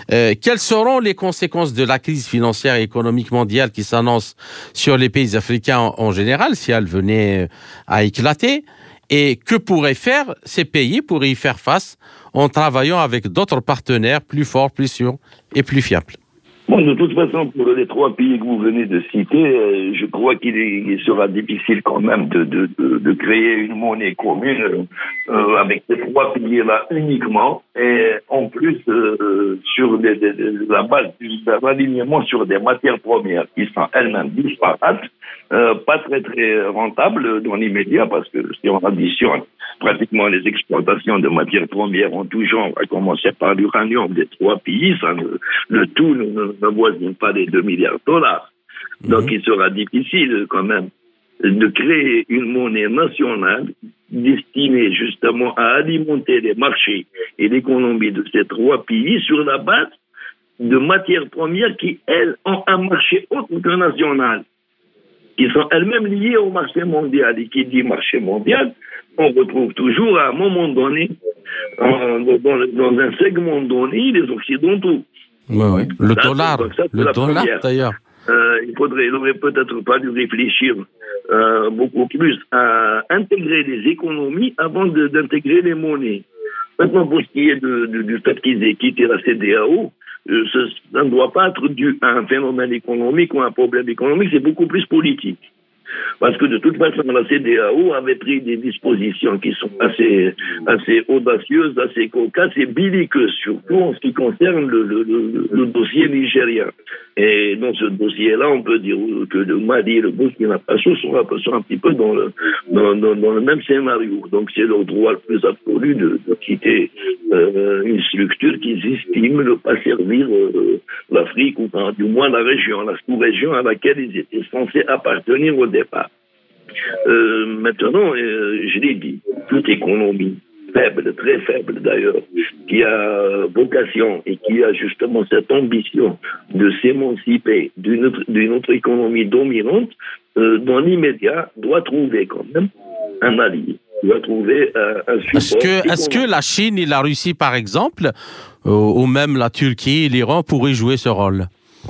Euh, quelles seront les conséquences de la crise financière et économique mondiale qui s'annonce sur les pays africains en, en général, si elle venait à éclater? Et que pourraient faire ces pays pour y faire face en travaillant avec d'autres partenaires plus forts, plus sûrs et plus fiables? Bon, de toute façon, pour les trois pays que vous venez de citer, euh, je crois qu'il est, il sera difficile quand même de, de, de, de créer une monnaie commune euh, avec ces trois piliers-là uniquement, et en plus euh, sur des, des, des, la base d'un alignement sur des matières premières qui sont elles-mêmes disparates, euh, pas très très rentables dans l'immédiat, parce que si on additionne pratiquement les exportations de matières premières en tout genre, à commencer par l'uranium des trois pays, ça ne, le tout ne, ne n'avoisine pas les deux milliards de dollars. Donc, mmh. il sera difficile quand même de créer une monnaie nationale destinée justement à alimenter les marchés et l'économie de ces trois pays sur la base de matières premières qui, elles, ont un marché autre que national, qui sont elles-mêmes liées au marché mondial. Et qui dit marché mondial, on retrouve toujours à un moment donné, dans, dans, dans un segment donné, les Occidentaux. Oui, oui. Le ça, dollar, ça, le dollar première. D'ailleurs. Euh, il faudrait, il aurait peut-être pas dû réfléchir euh, beaucoup plus à intégrer les économies avant de, d'intégrer les monnaies. Maintenant, pour ce qui est de, de, du fait qu'ils aient quitté la C D A O, euh, ce, ça ne doit pas être dû à un phénomène économique ou à un problème économique, c'est beaucoup plus politique. Parce que de toute façon, la C D A O avait pris des dispositions qui sont assez, assez audacieuses, assez cocasses et belliqueuses, surtout en ce qui concerne le, le, le, le dossier nigérien. Et dans ce dossier-là, on peut dire que le Mali et le Burkina Faso sont, sont un petit peu dans le, dans, dans, dans le même scénario. Donc c'est leur droit le plus absolu de, de quitter euh, une structure qu'ils estiment ne pas servir euh, l'Afrique, ou enfin, du moins la région, la sous-région à laquelle ils étaient censés appartenir au départ. Euh, maintenant, euh, je l'ai dit, toute économie faible, très faible d'ailleurs, qui a vocation et qui a justement cette ambition de s'émanciper d'une autre, d'une autre économie dominante, euh, dans l'immédiat, doit trouver quand même un allié, doit trouver euh, un support. Est-ce que, est-ce que la Chine et la Russie, par exemple, euh, ou même la Turquie et l'Iran pourraient jouer ce rôle?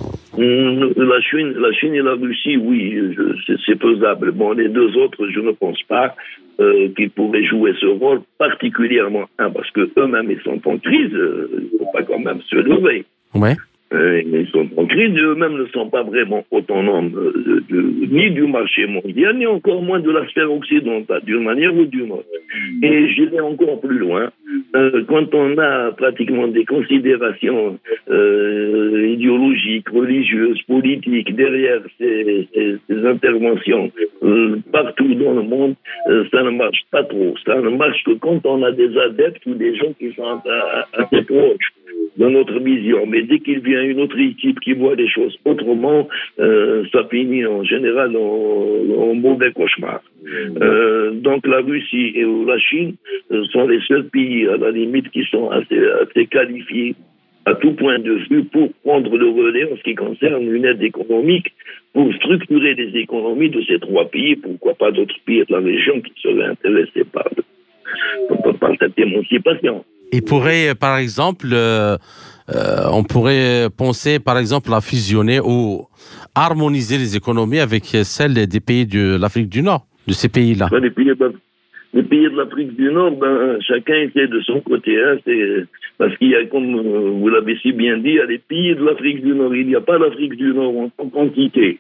La Chine, la Chine et la Russie, oui, je, c'est, c'est faisable. Bon, les deux autres, je ne pense pas euh, qu'ils pourraient jouer ce rôle, particulièrement, un, parce que eux-mêmes, ils sont en crise, euh, il ne faut pas quand même se leurrer. Ouais. Euh, ils sont en crise, eux-mêmes ne sont pas vraiment autonomes euh, de, ni du marché mondial, ni encore moins de la sphère occidentale, d'une manière ou d'une autre. Et j'irai encore plus loin. Euh, quand on a pratiquement des considérations euh, idéologiques, religieuses, politiques derrière ces, ces, ces interventions euh, partout dans le monde, euh, ça ne marche pas trop. Ça ne marche que quand on a des adeptes ou des gens qui sont assez proches de notre vision. Mais dès qu'il vient une autre équipe qui voit les choses autrement, euh, ça finit en général en, en mauvais cauchemar. Euh, donc la Russie et la Chine euh, sont les seuls pays à la limite qui sont assez, assez qualifiés à tout point de vue pour prendre le relais en ce qui concerne une aide économique, pour structurer les économies de ces trois pays, pourquoi pas d'autres pays de la région qui seraient intéressés par, par, par cette émancipation. Il pourrait, par exemple, euh, euh, on pourrait penser, par exemple, à fusionner ou harmoniser les économies avec celles des pays de l'Afrique du Nord, de ces pays-là. Les pays de, les pays de l'Afrique du Nord, ben, chacun essaie de son côté. Hein, c'est, parce qu'il y a, comme vous l'avez si bien dit, il y a les pays de l'Afrique du Nord. Il n'y a pas l'Afrique du Nord en tant qu'entité.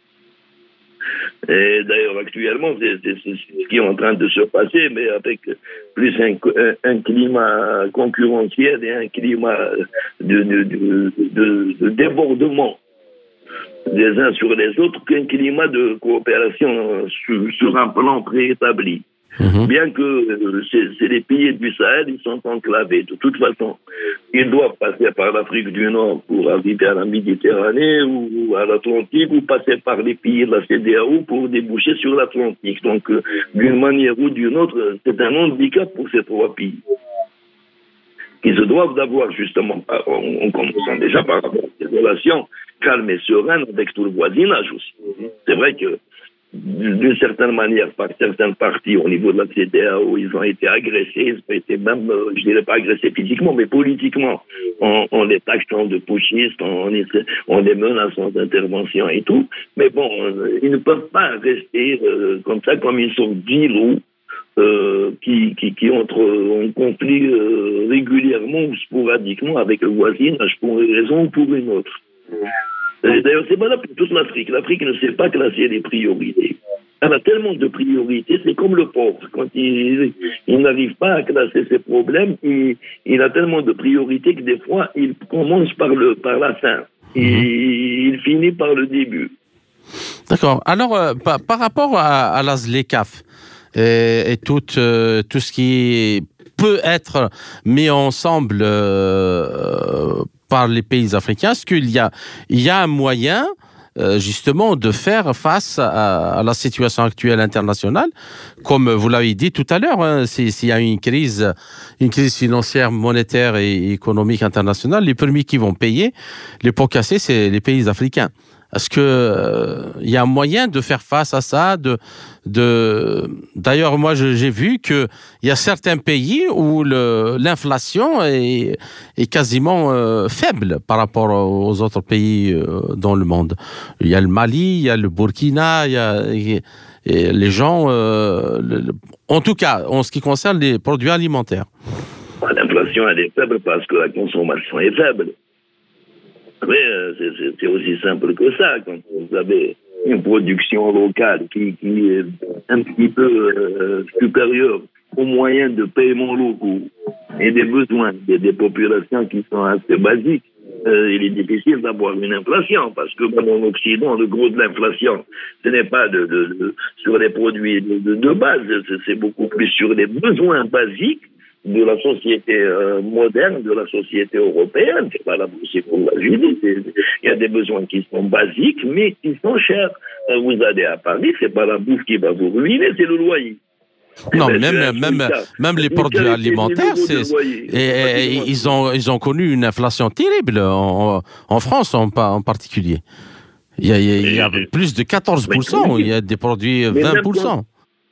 Et d'ailleurs, actuellement, c'est, c'est, c'est ce qui est en train de se passer, mais avec plus un, un, un climat concurrentiel et un climat de, de, de, de, de débordement des uns sur les autres qu'un climat de coopération sur, sur un plan préétabli. Mmh. Bien que euh, c'est, c'est les pays du Sahel, ils sont enclavés. De toute façon, ils doivent passer par l'Afrique du Nord pour arriver à la Méditerranée ou à l'Atlantique, ou passer par les pays de la C D A O pour déboucher sur l'Atlantique. Donc, euh, d'une manière ou d'une autre, c'est un handicap pour ces trois pays qui se doivent d'avoir justement, en, en commençant déjà par avoir des relations calmes et sereines avec tout le voisinage aussi. C'est vrai que d'une certaine manière, par certains partis au niveau de la C D A O, ils ont été agressés, ils ont été même, euh, je dirais pas agressés physiquement, mais politiquement, en, en les taxant de putschistes, en, en les menaçant d'intervention et tout. Mais bon, euh, ils ne peuvent pas rester euh, comme ça, comme ils sont d'îlots euh, qui, qui, qui entrent en conflit euh, régulièrement ou sporadiquement avec le voisinage pour une raison ou pour une autre. D'ailleurs, c'est valable pour toute l'Afrique. L'Afrique ne sait pas classer les priorités. Elle a tellement de priorités, c'est comme le pauvre. Quand il, il n'arrive pas à classer ses problèmes, il, il a tellement de priorités que des fois, il commence par, le, par la fin. Et mmh. il finit par le début. D'accord. Alors, euh, par, par rapport à, à la ZLECAf et, et tout, euh, tout ce qui peut être mis ensemble euh, par les pays africains, est-ce qu'il y a, il y a un moyen euh, justement de faire face à, à la situation actuelle internationale, comme vous l'avez dit tout à l'heure, hein, s'il y a une crise, une crise financière, monétaire et économique internationale, les premiers qui vont payer les pots cassés, c'est les pays africains. Est-ce que euh, y a un moyen de faire face à ça, de, de... D'ailleurs, moi, je, j'ai vu qu'il y a certains pays où le, l'inflation est, est quasiment euh, faible par rapport aux autres pays euh, dans le monde. Il y a le Mali, il y a le Burkina, il y a et, et les gens... Euh, le, en tout cas, en ce qui concerne les produits alimentaires. L'inflation, elle est faible parce que la consommation est faible. Mais euh, c'est, c'est, c'est aussi simple que ça. Quand vous avez une production locale qui, qui est un petit peu euh, supérieure aux moyens de paiement locaux et des besoins des, des populations qui sont assez basiques, euh, il est difficile d'avoir une inflation parce que dans l'Occident, le gros de l'inflation, ce n'est pas de, de, de, sur les produits de, de, de base, c'est, c'est beaucoup plus sur les besoins basiques de la société euh, moderne, de la société européenne. C'est pas la aussi pour la Judée. Il y a des besoins qui sont basiques, mais qui sont chers. Euh, vous allez à Paris, c'est pas la bouffe qui va vous ruiner, c'est le loyer. Non, ben, même, même, même les produits alimentaires, c'est, et, et, et, ils, ont, ils ont connu une inflation terrible, en, en France en, en particulier. Il y, a, il y a plus de quatorze pour cent, il y a des produits vingt pour cent.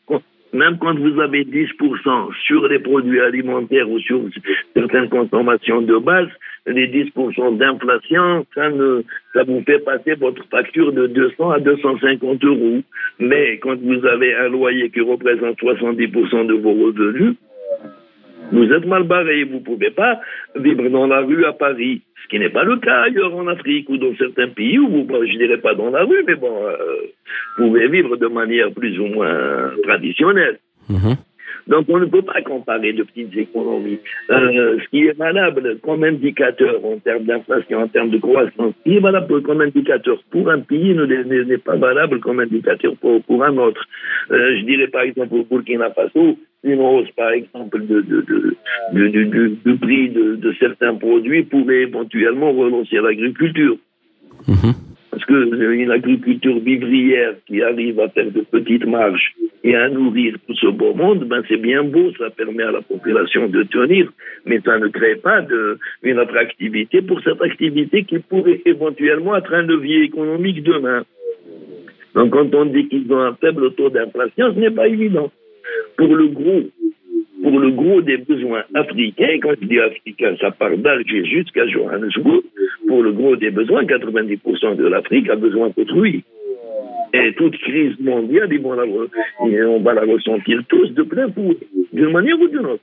Même quand vous avez dix pour cent sur les produits alimentaires ou sur certaines consommations de base, les dix pour cent d'inflation, ça, ne, ça vous fait passer votre facture de deux cents à deux cent cinquante euros. Mais quand vous avez un loyer qui représente soixante-dix pour cent de vos revenus, vous êtes mal barré. Vous ne pouvez pas vivre dans la rue à Paris, ce qui n'est pas le cas ailleurs en Afrique ou dans certains pays où vous, je ne dirais pas dans la rue, mais bon, euh, vous pouvez vivre de manière plus ou moins traditionnelle. Mmh. Donc on ne peut pas comparer de petites économies. Euh, ce qui est valable comme indicateur en termes d'inflation, en termes de croissance, ce qui est valable comme indicateur pour un pays ne, ne, n'est pas valable comme indicateur pour, pour un autre. Euh, je dirais par exemple au Burkina Faso, une hausse par exemple de, de, de, de, de, de, de prix de, de certains produits pourrait éventuellement relancer l'agriculture. Mmh. Parce qu'une agriculture vivrière qui arrive à faire de petites marges et à nourrir tout ce beau monde, ben c'est bien beau, ça permet à la population de tenir, mais ça ne crée pas de, une attractivité pour cette activité qui pourrait éventuellement être un levier économique demain. Donc quand on dit qu'ils ont un faible taux d'inflation, ce n'est pas évident. Pour le gros, pour le gros des besoins africains, quand je dis africain, ça part d'Alger jusqu'à Johannesburg, pour le gros des besoins, quatre-vingt-dix pour cent de l'Afrique a besoin d'autrui. Et toute crise mondiale, ils vont la, on va la ressentir tous de plein fouet, d'une manière ou d'une autre.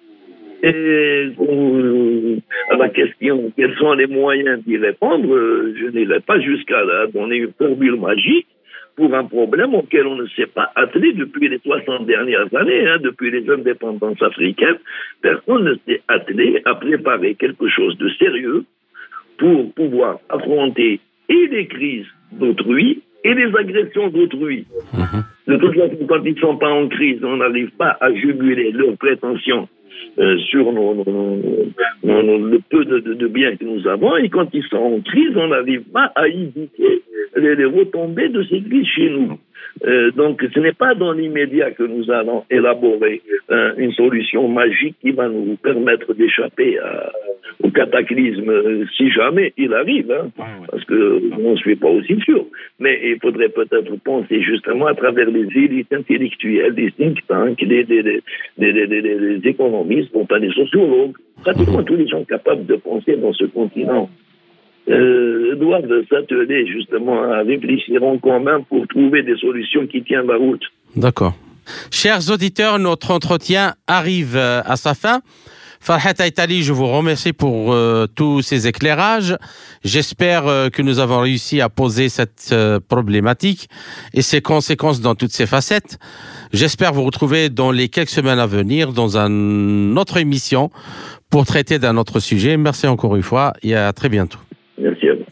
Et euh, à la question, quels sont les moyens d'y répondre, je n'irai pas jusqu'à là, donner une formule magique pour un problème auquel on ne s'est pas attelé depuis les soixante dernières années, hein, depuis les indépendances africaines. Personne ne s'est attelé à préparer quelque chose de sérieux pour pouvoir affronter et les crises d'autrui et les agressions d'autrui. Mmh. De toute façon, quand ils ne sont pas en crise, on n'arrive pas à juguler leurs prétentions euh, sur nos, nos, nos, nos, le peu de, de, de biens que nous avons, et quand ils sont en crise, on n'arrive pas à éviter les, les retombées de ces crises chez nous. Euh, donc ce n'est pas dans l'immédiat que nous allons élaborer euh, une solution magique qui va nous permettre d'échapper à, au cataclysme, euh, si jamais il arrive, hein, ouais, ouais. parce qu'on ne suis pas aussi sûr. Mais il faudrait peut-être penser justement à travers les élites intellectuelles, des think tanks, des, des, des, des, des, des, des économistes, bon, pas des sociologues, pratiquement tous les gens capables de penser dans ce continent. Euh, doivent s'atteler justement à réfléchir en commun pour trouver des solutions qui tiennent la route. D'accord. Chers auditeurs, notre entretien arrive à sa fin. Farhat Aïtali, je vous remercie pour euh, tous ces éclairages. J'espère euh, que nous avons réussi à poser cette euh, problématique et ses conséquences dans toutes ses facettes. J'espère vous retrouver dans les quelques semaines à venir dans une autre émission pour traiter d'un autre sujet. Merci encore une fois et à très bientôt. Merci à vous.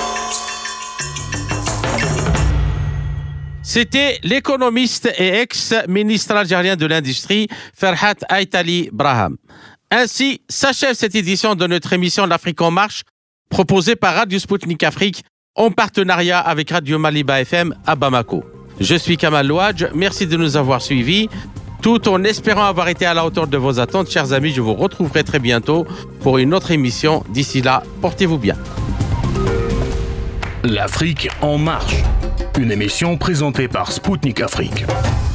C'était l'économiste et ex-ministre algérien de l'Industrie, Farhat Aïtali Braham. Ainsi s'achève cette édition de notre émission L'Afrique en marche, proposée par Radio Sputnik Afrique en partenariat avec Radio Maliba F M à Bamako. Je suis Kamal Louadj, merci de nous avoir suivis. Tout en espérant avoir été à la hauteur de vos attentes, chers amis, je vous retrouverai très bientôt pour une autre émission. D'ici là, portez-vous bien. L'Afrique en marche, une émission présentée par Sputnik Afrique.